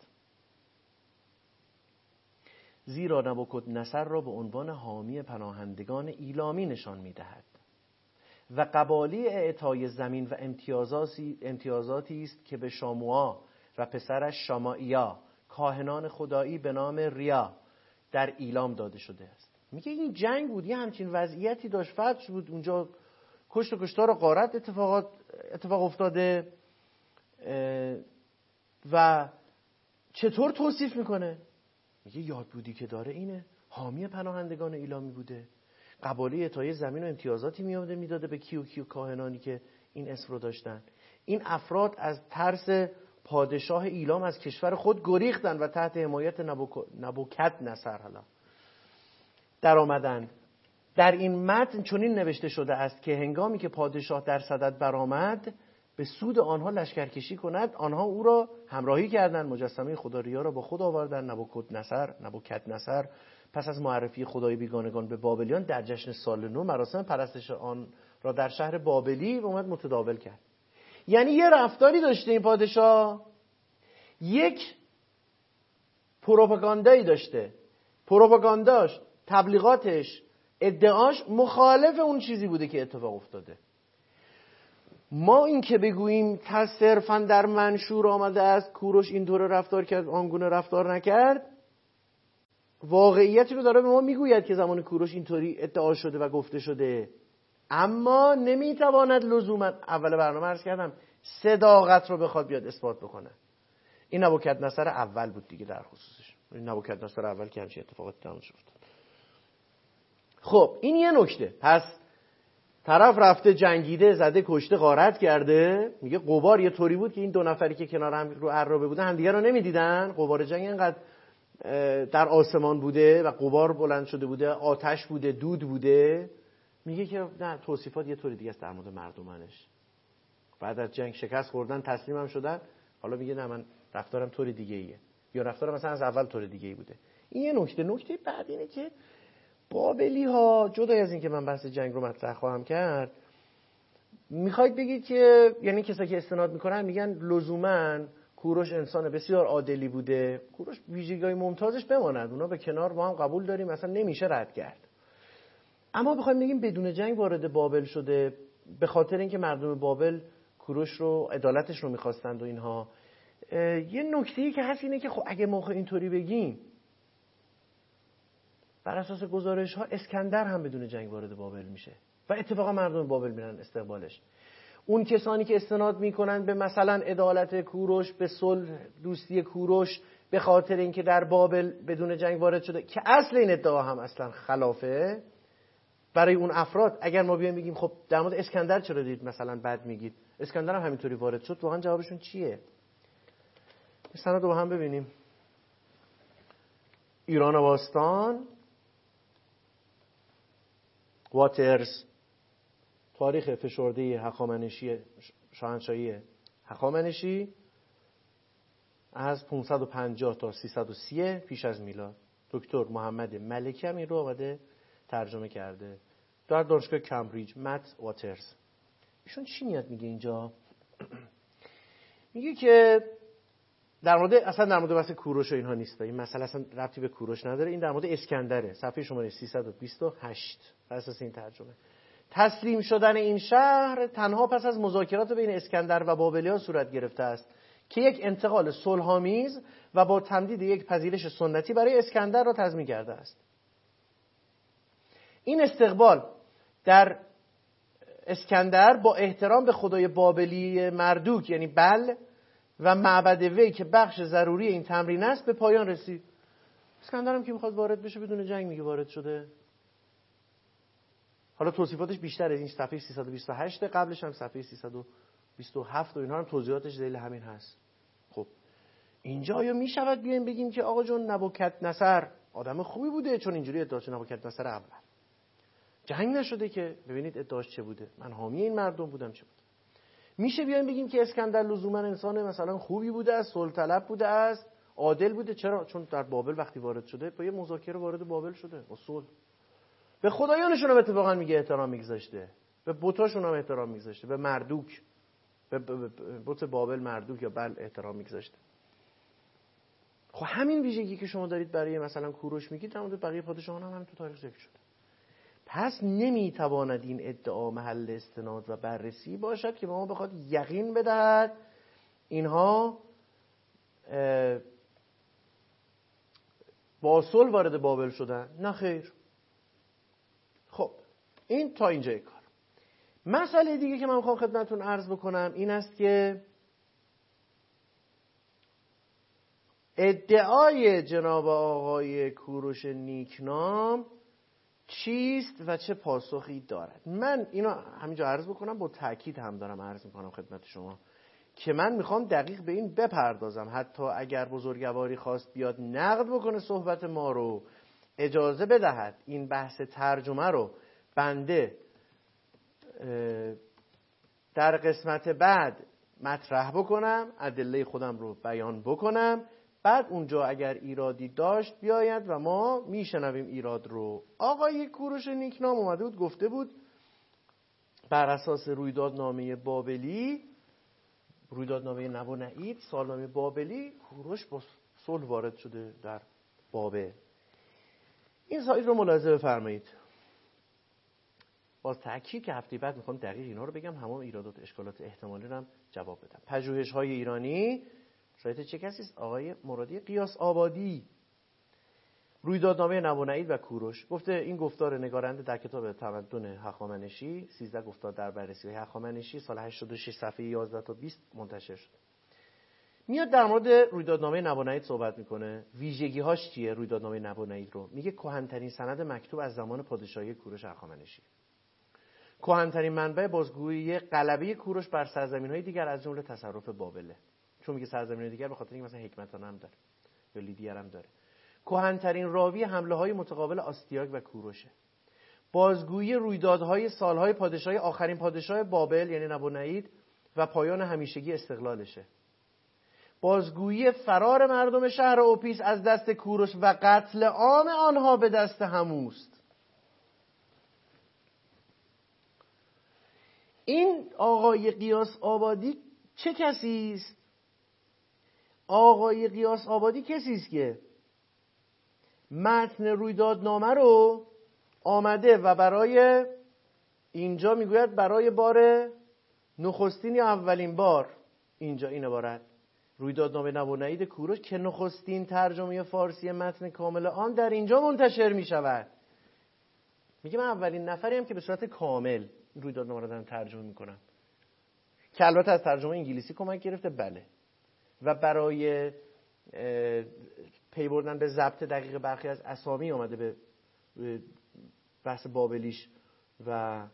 زیرا نبوکدنصر را به عنوان حامی پناهندگان ایلامی نشان می‌دهد و قبالی اعطای زمین و امتیازاتی امتیازاتی است که به شاموآ و پسرش شامائیا کاهنان خدایی به نام ریا در ایلام داده شده است. میگه این جنگ بود، یه همچین وضعیتی داشت، فتح بود اونجا، کشت و کشتار و غارت اتفاقات اتفاق افتاده. و چطور توصیف میکنه؟ میگه یاد بودی که داره اینه، حامی پناهندگان ایلامی بوده، قباله اعطای زمین و امتیازاتی میاده میداده به کیو کیو کاهنانی که این اسم رو داشتن. این افراد از ترس پادشاه ایلام از کشور خود گریختند و تحت حمایت نبوکد نصر حالا در آمدند. در این متن چنین نوشته شده است که هنگامی که پادشاه در صدد برآمد به سود آنها لشکرکشی کند، آنها او را همراهی کردند، مجسمه خداریا را با خود آوردند. نبوکد نصر نبوکد نصر پس از معرفی خدای بیگانگان به بابلیان در جشن سال نو مراسم پرستش آن را در شهر بابلی اومد متداول کرد. یعنی یه رفتاری داشته این پادشاه، یک پروپاگاندایی داشته، پروپاگانداش، تبلیغاتش، ادعاش مخالف اون چیزی بوده که اتفاق افتاده. ما این که بگوییم صرفاً در منشور آمده است کوروش اینطور رفتار کرد آنگونه رفتار نکرد، واقعیتی رو داره به ما میگوید که زمان کوروش اینطوری ادعا شده و گفته شده، اما نمیتواند لزوما، اول برنامه عرض کردم، صداقت رو بخواد بیاد اثبات بکنه. این نبوکدنصر اول بود دیگه در خصوصش، این نبوکدنصر اول که همچین اتفاقاتی تمام شد. خب این یه نکته. پس طرف رفته جنگیده، زده، کشته، غارت کرده. میگه غبار یه طوری بود که این دو نفری که کنار هم رو عرابه بودن همدیگه رو نمیدیدن. غبار جنگ اینقدر در آسمان بوده و غبار بلند شده بوده، آتش بوده، دود بوده. میگه که نه، توصیفات یه طوری دیگه است در مورد مردمانش. بعد از جنگ شکست خوردن، تسلیم هم شدن، حالا میگه نه من رفتارم طور دیگه ایه، یا رفتارم مثلا از اول طور دیگه ای بوده. این یه نکته. نکته بعد اینه که بابلی ها، جدای از این که من بحث جنگ رو مطرح خواهم کرد، میخواید بگید که یعنی کسایی که استناد میکنن میگن لزوماً کوروش انسان بسیار عادلی بوده، کوروش ویژگی‌های ممتازش بماند، اونا به کنار با هم قبول داریم، مثلا نمیشه رد کرد. اما بخوایم بگیم بدون جنگ وارد بابل شده به خاطر اینکه مردم بابل کوروش رو، عدالتش رو میخواستند و اینها، یه نکته‌ای که هست اینه که خب اگه ما اینطوری بگیم، بر اساس گزارش ها اسکندر هم بدون جنگ وارد بابل میشه و اتفاقا مردم بابل میرن استقبالش. اون کسانی که استناد میکنن به مثلا عدالت کوروش، به صلح دوستی کوروش، به خاطر اینکه در بابل بدون جنگ وارد شده، که اصل این ادعا هم اصلا خلافه برای اون افراد. اگر ما بیایم بگیم خب در مورد اسکندر چرا دید مثلا بد میگید، اسکندر هم همینطوری وارد شد، واقعا جوابشون چیه؟ سند رو با هم ببینیم. ایران باستان، واترز، تاریخ فشرده هخامنشی، شاهنشاهی هخامنشی از پانصد و پنجاه تا سیصد و سی پیش از میلاد. دکتر محمد ملکی هم این رو آمده ترجمه کرده در دانشگاه کمبریج. مت واترز ایشون چی میاد میگه اینجا؟ میگه که در مورد اصلا در مورد بحث کوروش و اینها نیست، این مسئله اصلا ربطی به کوروش نداره، این در مورد اسکندره. صفحه شماره سیصد و بیست و هشت بر اساس این ترجمه. تسلیم شدن این شهر تنها پس از مذاکرات بین اسکندر و بابلیان صورت گرفته است که یک انتقال صلح‌آمیز و با تمدید یک پذیرش سنتی برای اسکندر را تضمین کرده است. این استقبال در اسکندر با احترام به خدای بابلی مردوک یعنی بل و معبد وی که بخش ضروری این تمرین است به پایان رسید. اسکندر هم که میخواد وارد بشه بدون جنگ میگه وارد شده. حالا توصیفاتش بیشتره، این صفحه سیصد و بیست و هشت، قبلش هم صفحه سیصد و بیست و هفت و اینها هم توضیحاتش ذیل همین هست. خب اینجا آیا میشود بیایم بگیم که آقا جون نبوکدنصر آدم خوبی بوده چون اینجوری ادعاش نبوکدنصر اول جنگ نشده که ببینید ادعاش چه بوده، من حامی این مردم بودم چه بوده. میشه بیایم بگیم که اسکندر لزوما انسان مثلا خوبی بوده است، صلح طلب بوده است، عادل بوده. چرا؟ چون در بابل وقتی وارد شده با یه مذاکره وارد بابل شده، با صلح. به خدایانشون هم اتفاقا میگه احترام میگذاشته، به بتاشون هم احترام میگذاشته، به مردوک، به بت بابل مردوک یا بل احترام میگذاشته. خب همین ویژگی که شما دارید برای مثلا کوروش میگید در مورد بقیه پادشاهان هم, هم تو تاریخ ذکر شده. پس نمیتواند این ادعا محل استناد و بررسی باشد که به ما بخواد یقین بدهد اینها با صلح وارد بابل شدن. نه خیر. خب این تا اینجای کار. مسئله دیگه که من میخوام خدمتتون عرض بکنم این است که ادعای جناب آقای کوروش نیکنام چیست و چه پاسخی دارد؟ من اینو همینجا عرض بکنم، با تأکید هم دارم عرض میکنم خدمت شما که من میخوام دقیق به این بپردازم، حتی اگر بزرگواری خواست بیاد نقد بکنه صحبت ما رو، اجازه بدهد این بحث ترجمه رو بنده در قسمت بعد مطرح بکنم، ادله خودم رو بیان بکنم، بعد اونجا اگر ایرادی داشت بیاید و ما میشنویم ایراد رو. آقای کوروش نیکنام اومده بود گفته بود بر اساس رویدادنامه بابلی، رویدادنامه نب و نعید، سالنامه بابلی، کوروش با صلح وارد شده در بابل. این ساید رو ملاحظه بفرمایید. باز تأکید که هفته بعد میخوام دقیق اینا رو بگم، همون ایرادات اشکالات احتمالی رو هم جواب بدم. پژوهش‌های ایرانی، شاید چه کسی است؟ آقای مرادی قیاس آبادی. رویدادنامه نب و نعید و کوروش. گفته این گفتار نگارنده در کتاب تمدن هخامنشی، سیزده گفتار در بررسی هخامنشی، سال هشتاد و شش صفحه یازده تا بیست منتشر شد. میاد در مورد رویدادنامه نب و نعید صحبت میکنه. ویژگی‌هاش چیه رویدادنامه نب و نعید رو؟ میگه کهن‌ترین سند مکتوب از زمان پادشاهی کوروش هخامنشی. کهن‌ترین منبع بازگویی غلبه کوروش بر سرزمین‌های دیگر از جمله تصرف بابله. چون میگه سرزمین‌های دیگر به خاطر اینکه مثلا حکمتان هم داره یا لیدیار هم داره. کهن‌ترین راوی حمله‌های متقابل آستیاگ و کوروشه. بازگویی رویدادهای سالهای پادشاهی آخرین پادشاه بابل یعنی نب و نعید و پایان همیشگی استقلالشه. بازگویی فرار مردم شهر اوپیس از دست کوروش و قتل عام آنها به دست هموست. این آقای قیاس آبادی چه کسی است؟ آقای قیاس آبادی کسی است که متن رویدادنامه رو آمده و برای اینجا میگوید برای بار نخستین یا اولین بار، اینجا این عبارت رویدادنامه نب و نعید کوروش که نخستین ترجمه فارسی متن کامل آن در اینجا منتشر می شود. میگه من اولین نفری هم که به صورت کامل رویدادنامه رو دارم ترجمه میکنم، که البته از ترجمه انگلیسی کمک گرفته، بله، و برای پی بردن به ضبط دقیق برخی از اسامی اومده به بحث بابلیش و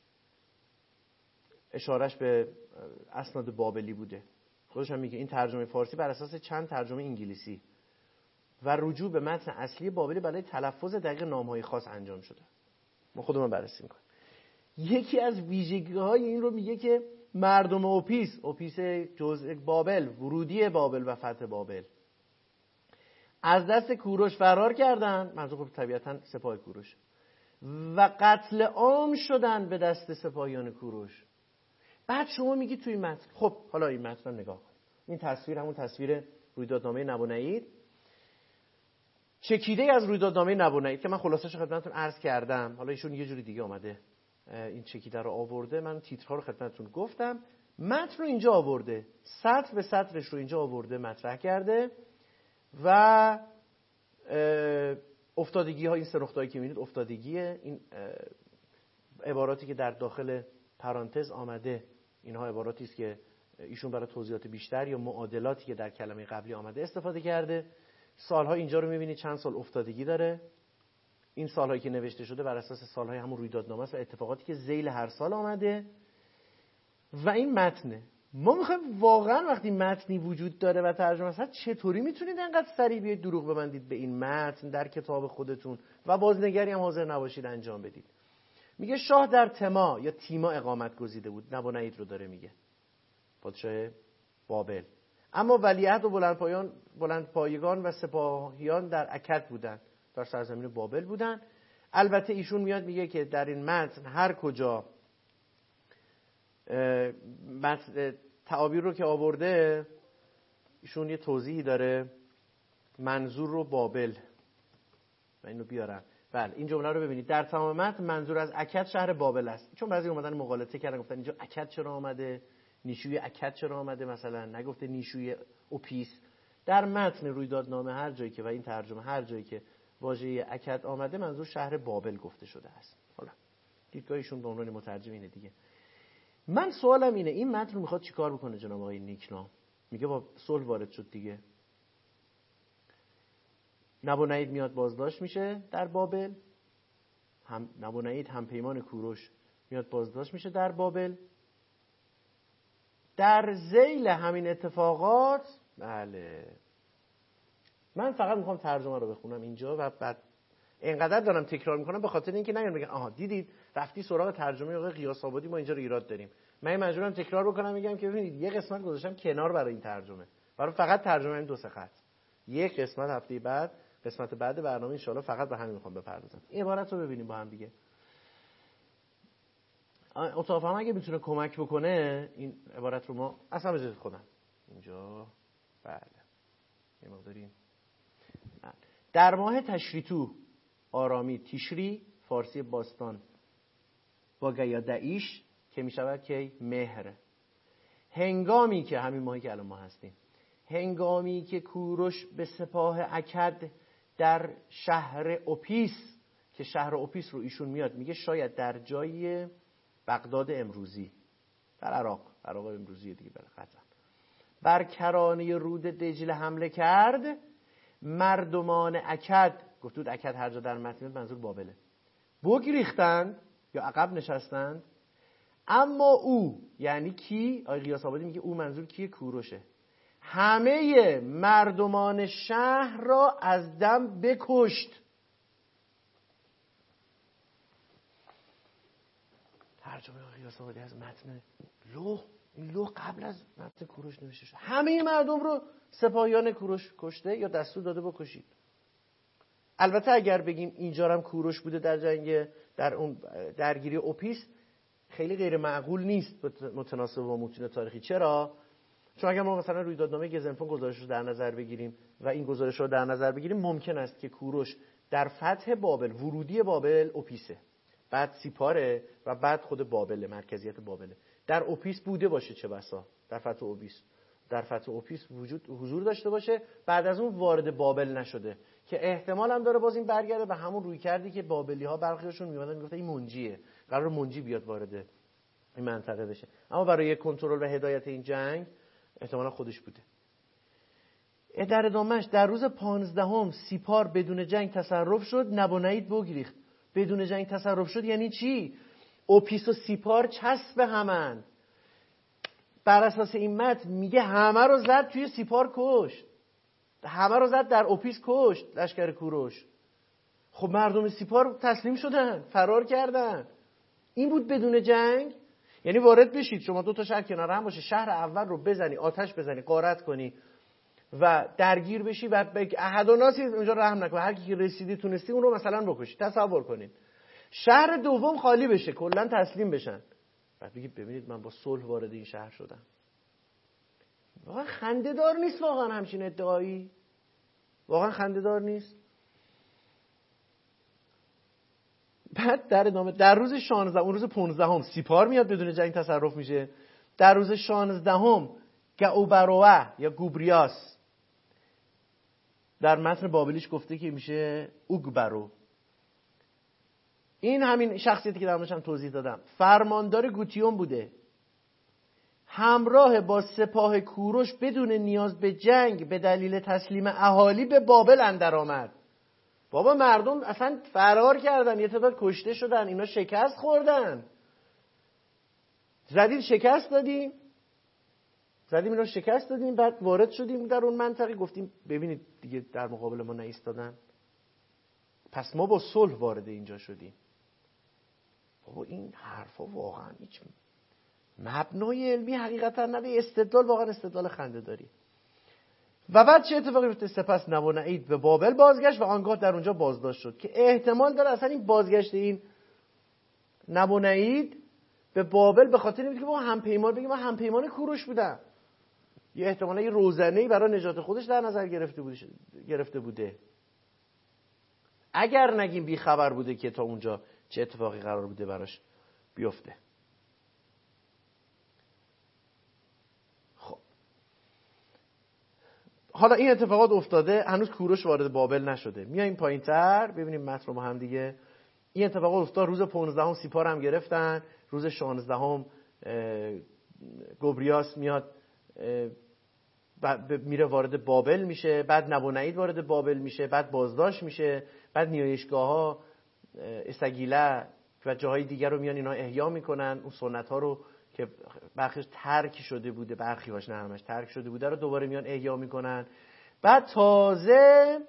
اشارش به اسناد بابلی بوده. خودش هم میگه این ترجمه فارسی بر اساس چند ترجمه انگلیسی و رجوع به متن اصلی بابلی برای تلفظ دقیق نام‌های خاص انجام شده. ما خودمون بررسی میکنیم. یکی از ویژگی‌های این رو میگه که مردم اوپیس، اوپیس جزء بابل، ورودی بابل و فتح بابل، از دست کوروش فرار کردن، منظور خب طبیعتاً سپاه کوروش، و قتل عام شدن به دست سپاهیان کوروش. بعد شما میگی توی متن، خب حالا این متن رو نگاه کن. این تصویر همون تصویر رویدادنامه نب و نعید، چکیده از رویدادنامه نب و نعید که من خلاصش خدمتتون عرض کردم. حالا ایشون یه جوری دیگه اومده این چکیده رو آورده، من تیترها رو خدمتتون گفتم، متن رو اینجا آورده، سطر به سطرش رو اینجا آورده مطرح کرده و افتادگی ها، این سه نقطه‌ای که می‌بینید افتادگیه، این عباراتی که در داخل پرانتز آمده اینها عباراتی است که ایشون برای توضیحات بیشتر یا معادلاتی که در کلمه قبلی آمده استفاده کرده. سالها اینجا رو می‌بینید چند سال افتادگی داره. این سالهایی که نوشته شده بر اساس سالهای همون رویدادنامه است و اتفاقاتی که ذیل هر سال آمده و این متنه. ما میخوایم واقعا وقتی متنی وجود داره و ترجمه است، چطوری میتونید انقدر سریع بیاید دروغ ببندید به این متن در کتاب خودتون و بازنگری هم حاضر نباشید انجام بدید؟ میگه شاه در تما یا تیما اقامت گزیده بود، نب و نعید رو داره میگه، پادشاه بابل، اما ولیعهد و بلندپایان بلندپایگان و سپاهیان در اکد بودن، در سرزمین بابل بودن. البته ایشون میاد میگه که در این متن هر کجا متن تعابیر رو که آورده، ایشون یه توضیحی داره، منظور رو بابل، من اینو بیارم. بله این جمله رو ببینید، در تمام متن منظور از اکد شهر بابل است. چون بعضی اومدن مغالطه کردن گفتن اینجا اکد چرا آمده، نیشوی اکد چرا آمده، مثلا نگفته نیشوی اوپیس. در متن رویدادنامه هر جایی که و این ترجمه هر جایی که واژه اکد آمده منظور شهر بابل گفته شده است. حالا دیدگاهشون به عنوان مترجم اینه دیگه. من سوالم اینه، این متن رو میخواد چیکار بکنه جناب آقای نیکنام؟ میگه با صلح وارد شد دیگه. نبونید میاد بازداشت میشه در بابل، هم نبونید هم پیمان کوروش میاد بازداشت میشه در بابل. در ذیل همین اتفاقات، بله من فقط میخوام ترجمه رو بخونم اینجا و بعد اینقدر دارم تکرار میکنم به خاطر اینکه نیان بگن آها دیدید رفتی سراغ ترجمه آقای غیاث آبادی ما اینجا رو ایراد داریم. من مجبورم تکرار بکنم، میگم که ببینید یه قسمت گذاشتم کنار برای این ترجمه، برای فقط ترجمه این دو سه خط. یک قسمت هفته بعد، قسمت بعد برنامه ان شاءالله فقط به همین میخوام بپردازم. این عبارت رو ببینیم با هم دیگه. اتاق فهم اگه میتونه کمک بکنه این عبارت رو ما اصلا بذارید خودم اینجا. بله یه مقداری در ماه تشریتو آرامی تیشری فارسی باستان با گیا دعیش که می شود که مهر، هنگامی که همین ماهی که الان ما هستیم، هنگامی که کوروش به سپاه اکد در شهر اوپیس، که شهر اوپیس رو ایشون میاد میگه شاید در جای بغداد امروزی در عراق، عراق امروزی دیگه قطعا، بر کرانه رود دجله حمله کرد، مردمان اکد، گفتود اکد هر جا در متن منظور بابله، بگریختند یا عقب نشستند، اما او یعنی کی؟ آقای غیاث آبادی میگه او منظور کیه؟ کوروشه، همه مردمان شهر را از دم بکشت. ترجمه آقای غیاث آبادی از متن لوح، این لوح قبل از متن کوروش نوشته شد. همه مردم رو سپاهیان کوروش کشته یا دستور داده بکشید. البته اگر بگیم اینجا هم کوروش بوده در جنگ، در اون درگیری اوپیس، خیلی غیر معقول نیست متناسب با متون تاریخی. چرا؟ چون اگر ما مثلا رویدادنامه گزنفون گزارش رو در نظر بگیریم و این گزارش رو در نظر بگیریم، ممکن است که کوروش در فتح بابل، ورودی بابل اوپیسه، بعد سیپاره و بعد خود بابل، مرکزیت بابله، در اوپیس بوده باشه، چه بسا در فتح اوپیس در فتح اوپیس وجود حضور داشته باشه، بعد از اون وارد بابل نشده، که احتمال هم داره باز این برگرده به همون روی کردی که بابلی ها برخیشون میومدن میگفتن این منجیه، قرار منجی بیاد وارد این منطقه بشه. اما برای کنترل و هدایت این جنگ احتمالا خودش بوده. در ادامهش در روز پانزدهم سیپار بدون جنگ تصرف شد، نبونید بگریخت. بدون جنگ تصرف شد یعنی چی؟ اوپیس و سیپار چسب همن. بر اساس این متن میگه همه رو زد توی سیپار کشت، همه رو زد در اوپیس کشت لشکر کوروش. خب مردم سیپار تسلیم شدن، فرار کردن. این بود بدون جنگ؟ یعنی وارد بشید شما دو تا شهر کنار هم باشه، شهر اول رو بزنی، آتش بزنی، غارت کنی و درگیر بشی و به احد و ناسی اونجا رحم نکنی، هر کی که رسیدی تونستی اون رو مثلا بکشی. تصور کنید شهر دوم خالی بشه، کلا تسلیم بشن، بعد بگید ببینید من با صلح وارد این شهر شدم. واقعا خنده دار نیست واقعا همچین ادعایی؟ واقعا خنده دار نیست؟ بعد در ادامه در روز شانزده، اون روز پانزدهم سیپار میاد بدون جنگ تصرف میشه. در روز شانزدهم گاوبروه یا گوبریاس، در متن بابلیش گفته که میشه اوگبرو، این همین شخصیتی که در موردش هم توضیح دادم، فرماندار گوتیون بوده، همراه با سپاه کوروش بدون نیاز به جنگ به دلیل تسلیم اهالی به بابل اندر آمد. بابا مردم اصلا فرار کردن، یه تعداد کشته شدن، اینا شکست خوردن، زدید شکست دادیم زدیم اینا شکست دادیم، بعد وارد شدیم در اون منطقه، گفتیم ببینید دیگه در مقابل ما نایستادن، پس ما با صلح وارد اینجا شدیم. بابا این حرفا واقعا هیچ مبنای علمی حقیقتا نداره، استدلال واقعا استدلال خنده داری. و بعد چه اتفاقی افتاد؟ سپس نبونید به بابل بازگشت و آنگاه در اونجا بازداشت شد، که احتمال داره اصلا این بازگشت این نبونید به بابل به خاطر اینکه ما همپیمان بگیم ما همپیمان کوروش بودن، یه احتمالاً یه روزنه‌ای برای نجات خودش در نظر گرفته بوده گرفته بوده اگر نگیم بی خبر بوده که تا اونجا چه اتفاقی قرار بوده براش بیفته. خب حالا این اتفاقات افتاده، هنوز کوروش وارد بابل نشده. میایم پایین‌تر ببینیم متن رو با هم دیگه. این اتفاقات افتاد روز پانزدهم سیپار هم گرفتن، روز شانزدهم گوبریاس میاد میره وارد بابل میشه، بعد نبونید وارد بابل میشه، بعد بازداشت میشه، بعد نیایشگاه ها اسگیله و جاهای دیگر رو میان اینا احیا میکنن، اون سنت ها رو که برخیش ترک شده بوده، برخی هاش نه همش ترک شده بوده رو دوباره میان احیا میکنن. بعد تازه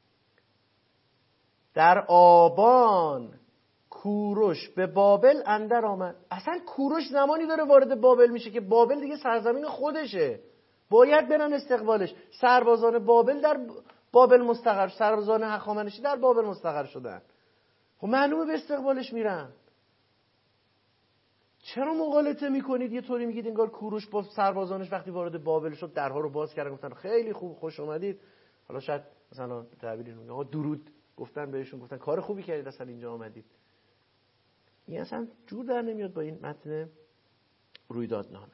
در آبان کوروش به بابل اندر آمد. اصلا کوروش زمانی داره وارد بابل میشه که بابل دیگه سرزمین خودشه، باید برن استقبالش. سربازان بابل در بابل مستقر، سربازان هخامنشی در بابل مستقر شدن، خب معلومه به استقبالش میرن. چرا مغالطه میکنید یه طوری میگید انگار کوروش با سربازانش وقتی وارد بابل شد درها رو باز کردن، گفتن خیلی خوب خوش اومدید، حالا شاید مثلا تعبیری میگه آقا درود گفتن بهشون، گفتن کار خوبی کردید اصلا اینجا آمدید. این اصلا جور در نمیاد با این متن رویدادنامه.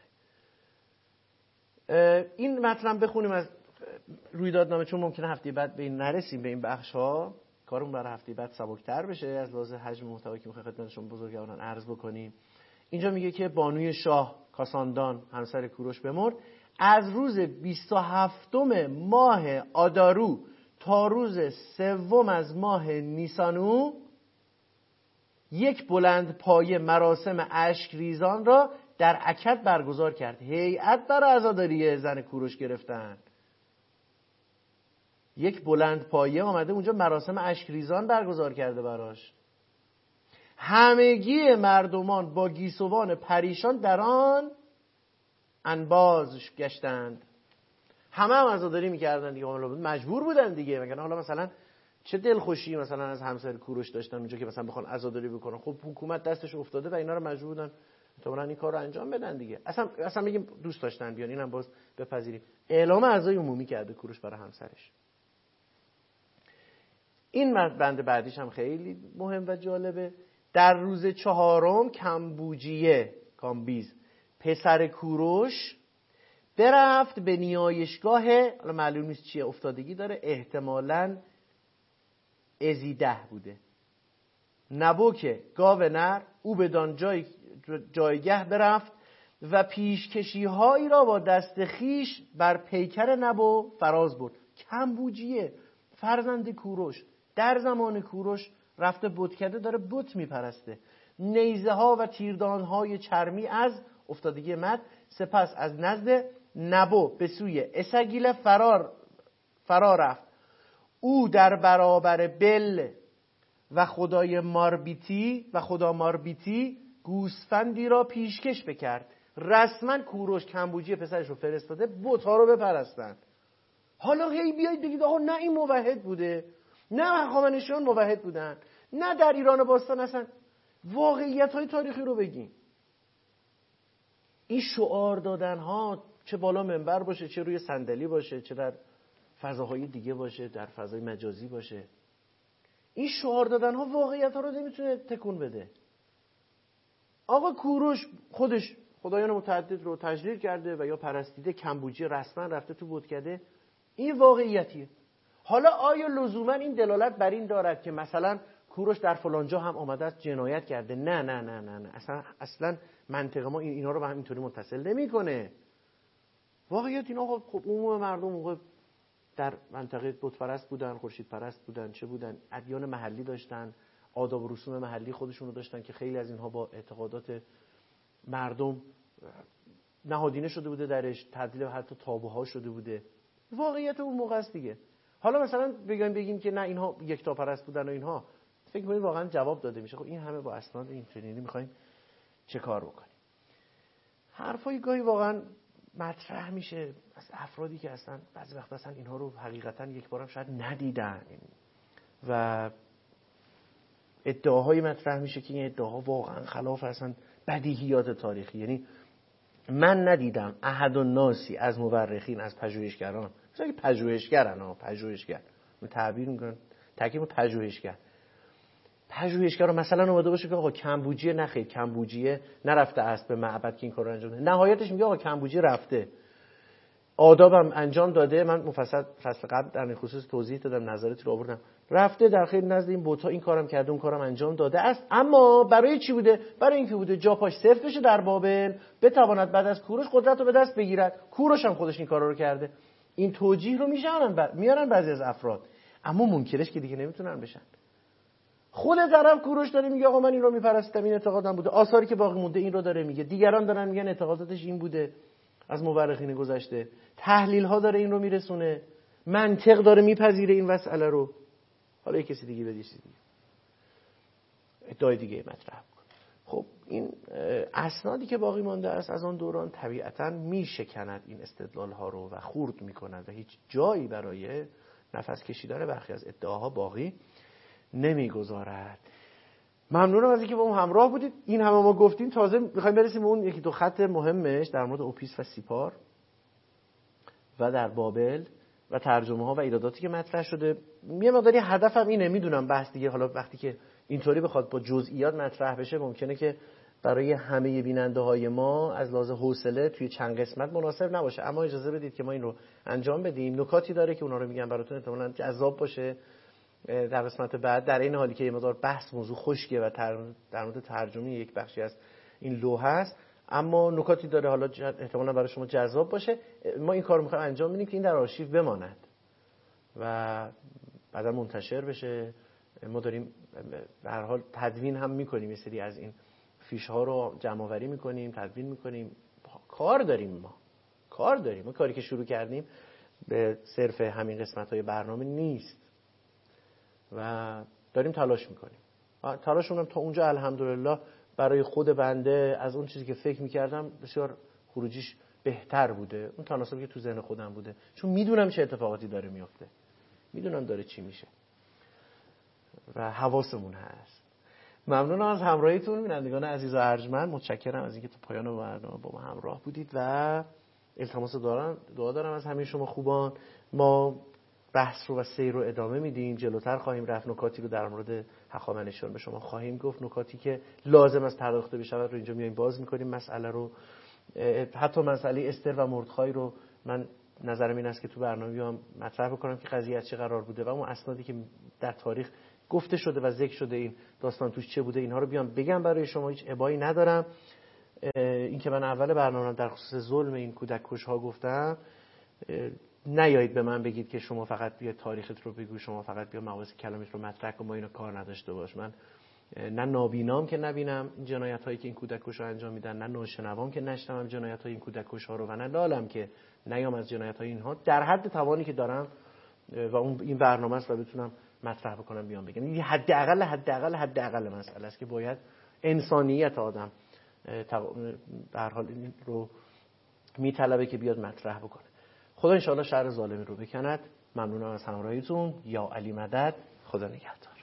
این متن بخونیم از رویدادنامه چون ممکنه هفته بعد به این نرسیم، به این بخش ها کارمون برای هفته بعد سبکتر بشه از لحاظ حجم محتوایی که میخوایم خدمت شما بزرگواران عرض بکنیم. اینجا میگه که بانوی شاه کاساندان همسر کوروش بمرد. از روز بیست و هفتم ماه آدارو تا روز سوم از ماه نیسانو یک بلند پایه مراسم اشک ریزان را در اکد برگزار کرد. هیئت برای عزاداری زن کوروش گرفتن. یک بلند پایه آمده اونجا مراسم اشک ریزان برگزار کرده براش. همگی مردمان با گیسوان پریشان در آن انباز گشتند. همه هم عزاداری میکردن دیگه، مجبور بودن دیگه. مگر حالا مثلا چه دلخوشی مثلا از همسر کوروش داشتن اونجا که مثلا بخوان عزاداری بکنن، خب حکومت دستش افتاده و اینا رو مجبور بودن تا این کار رو انجام بدن دیگه. اصلا اصلا میگیم دوست داشتن بیان، اینم باز بپذیریم. اعلام اعضای عمومی کرده کوروش برای همسرش. این بند بعدیش هم خیلی مهم و جالبه. در روز چهارم کمبوجیه کامبیز پسر کوروش برفت به نیایشگاه، حالا معلوم نیست چیه، افتادگی داره، احتمالاً ازیده بوده. نبوک گاو نر او بدان جای جایگه برفت و پیشکشی هایی را با دست خیش بر پیکر نبو فراز برد. کمبوجیه فرزند کوروش در زمان کوروش رفته بتکده، داره بت میپرسته. نیزه ها و تیردان های چرمی از افتادگی مد سپس از نزد نبو به سوی اسگیل فرار فرار رفت. او در برابر بل و خدای ماربیتی و خدا ماربیتی گوسفندی را پیشکش بکرد. رسما کوروش کمبوجی پسرش رو فرستاده بت‌ها رو بپرستن. حالا هی بیایید بگید آقا نه این موحد بوده، نه هخامنشیان موحد بودن، نه در ایران باستان. اصلا واقعیت‌های تاریخی رو بگیم. این شعار دادن ها چه بالا منبر باشه، چه روی صندلی باشه، چه در فضاهای دیگه باشه، در فضای مجازی باشه، این شعار دادن ها واقعیت ها رو نمیتونه تکون بده. آقا کوروش خودش خدایان متعدد رو تجلیل کرده و یا پرستیده، کمبوجی رسما رفته تو بتکده، این واقعیتیه. حالا آیا لزوما این دلالت بر این دارد که مثلا کوروش در فلان جا هم آمده است جنایت کرده؟ نه نه نه نه نه اصلا اصلا منطق ما اینا رو به هم اینطوری متصل نمیکنه. واقعیت این آقا خب عموم مردم موقع در منطقه بت پرست بودن، خورشید پرست بودن، چه بودن، ادیان محلی داشتن، آداب و رسوم محلی خودشون رو داشتن که خیلی از اینها با اعتقادات مردم نهادینه شده بوده، درش تبدیل حتی تابوها شده بوده. واقعیت اون موقع است دیگه. حالا مثلا بگیم بگیم که نه اینها یکتا پرست بودن و اینها، فکر کنید واقعا جواب داده میشه. خب این همه با اسناد این چنینی میخوایم چه کار بکنیم؟ حرفای گاهی واقعا مطرح میشه از افرادی که اصلا بعضی وقت اصلا اینها رو حقیقتا یک بارم شاید ندیدن و ادعاهای مطرح میشه که این ادعاها واقعا خلاف اصلا بدیهیات تاریخی. یعنی من ندیدم احد الناسی از مورخین، از پژوهشگران، مثلا که پژوهشگرن ها، پژوهشگر تعبیر میکنن ترکیب پژوهشگر پژوهشگر مثلا اومده باشه که آقا کمبوجیه نخیر، کمبوجیه نرفته است به معبد که این کارو انجام بده، نهایتش میگه آقا کمبوجیه رفته. آدابم انجام داده. من مفصل فصل قبل در این خصوص توضیح دادم، نظراتی رو آوردم. رفته در خیلی نزد این بوتا این کارم کرده، اون کارم انجام داده است. اما برای چی بوده؟ برای اینکه بوده جا پاش صفر بشه در بابل، بتواند بعد از کوروش قدرت رو به دست بگیرد. کوروش هم خودش این کارا رو کرده. این توجیه رو میشنن میارن بعضی از افراد، اما منکرش که دیگه نمیتونن بشن. خود طرف کوروش داره میگه آقا من این رو میپرستم، این اعتقادم بوده. آثاری که باقی مونده این رو داره میگه. دیگران دارن میگن اعتقاداتش این بوده از مورخین گذشته. تحلیل ها داره این رو میرسونه، منطق داره میپذیره این مسئله رو. حالا یک کسی دیگه بدیش دیگه ادعای دیگه مطرح کنه. خب این اسنادی که باقی مانده است از آن دوران طبیعتاً میشکند این استدلال ها رو و خرد میکند و هیچ جایی برای نفس کشیدن برخی از ادعاها باقی نمیگذارد. ممنونم از اینکه با ما همراه بودید. این همه ما گفتیم، تازه میخوایم برسیم به اون یکی دو خط مهمش در مورد اوپیس و سیپار و در بابل و ترجمه ها و ایراداتی که مطرح شده. یه مقداری هدفم اینه، میدونم بحث دیگه حالا وقتی که اینطوری بخواد با جزئیات مطرح بشه ممکنه که برای همه بیننده های ما از لحاظ حوصله توی چند قسمت مناسب نباشه، اما اجازه بدید که ما این رو انجام بدیم. نکاتی داره که اونا رو میگم براتون احتمالاً جذاب باشه در قسمت بعد، در این حالی که یه مقدار بحث موضوع خشکه و در مورد ترجمه یک بخشی از این لوح است، اما نکاتی داره حالا احتمالاً برای شما جذاب باشه. ما این کار رو می‌خوایم انجام بدیم که این در آرشیو بماند و بعدا منتشر بشه. ما داریم به هر حال تدوین هم می‌کنیم، یه سری از این فیش‌ها رو جمع‌آوری می‌کنیم، تدوین می‌کنیم. کار داریم ما کار داریم ما کاری که شروع کردیم به صرف همین قسمت‌های برنامه نیست و داریم تلاش میکنیم. تلاشمون تا اونجا الحمدلله برای خود بنده از اون چیزی که فکر میکردم بسیار خروجیش بهتر بوده، اون تناسبی که تو ذهن خودم بوده، چون میدونم چه اتفاقاتی داره میفته، میدونم داره چی میشه و حواسمون هست. ممنونم از همراهیتون بینندگان عزیز و ارجمند. متشکرم از اینکه تا پایان برنامه با ما همراه بودید و التماس دارم دعا دارم از همه شما خوبان. ما بحث رو و سیر رو ادامه میدیم، جلوتر خواهیم رفت، نکاتی رو در مورد هخامنشیان به شما خواهیم گفت، نکاتی که لازم است پرداخته بشود رو اینجا میایم باز میکنیم. مسئله رو حتی مسئله استر و مردخای رو من نظرم این است که تو برنامه بیام مطرح بکنم که قضیه از چه قرار بوده و اون اسنادی که در تاریخ گفته شده و ذکر شده این داستان توش چه بوده اینها رو بیام بگم برای شما. هیچ ابایی ندارم. این که من اول برنامه در خصوص ظلم این کودک کش‌ها گفتم، نیایید به من بگید که شما فقط بیا تاریخت رو بگو، شما فقط بیا مباحث کلامیت رو مطرح کن، ما اینو کار نداشته باش. من نه نابینام که نبینم جنایتایی که این کودک کش‌ها انجام میدن، نه ناشنوام که نشنوم جنایتای این کودک کش‌ها رو، و نه لالم که نیام از جنایتای اینها در حد توانی که دارم و اون این برنامه است و بتونم مطرح بکنم بیان بگم. این حداقل حداقل حداقل مسئله است که باید انسانیت آدم به هر حال این رو میطلبه که بیاد مطرح بکنه. خدا انشاءالله شر ظالمی رو بکند. ممنونم از همراهیتون. یا علی مدد. خدا نگهدار.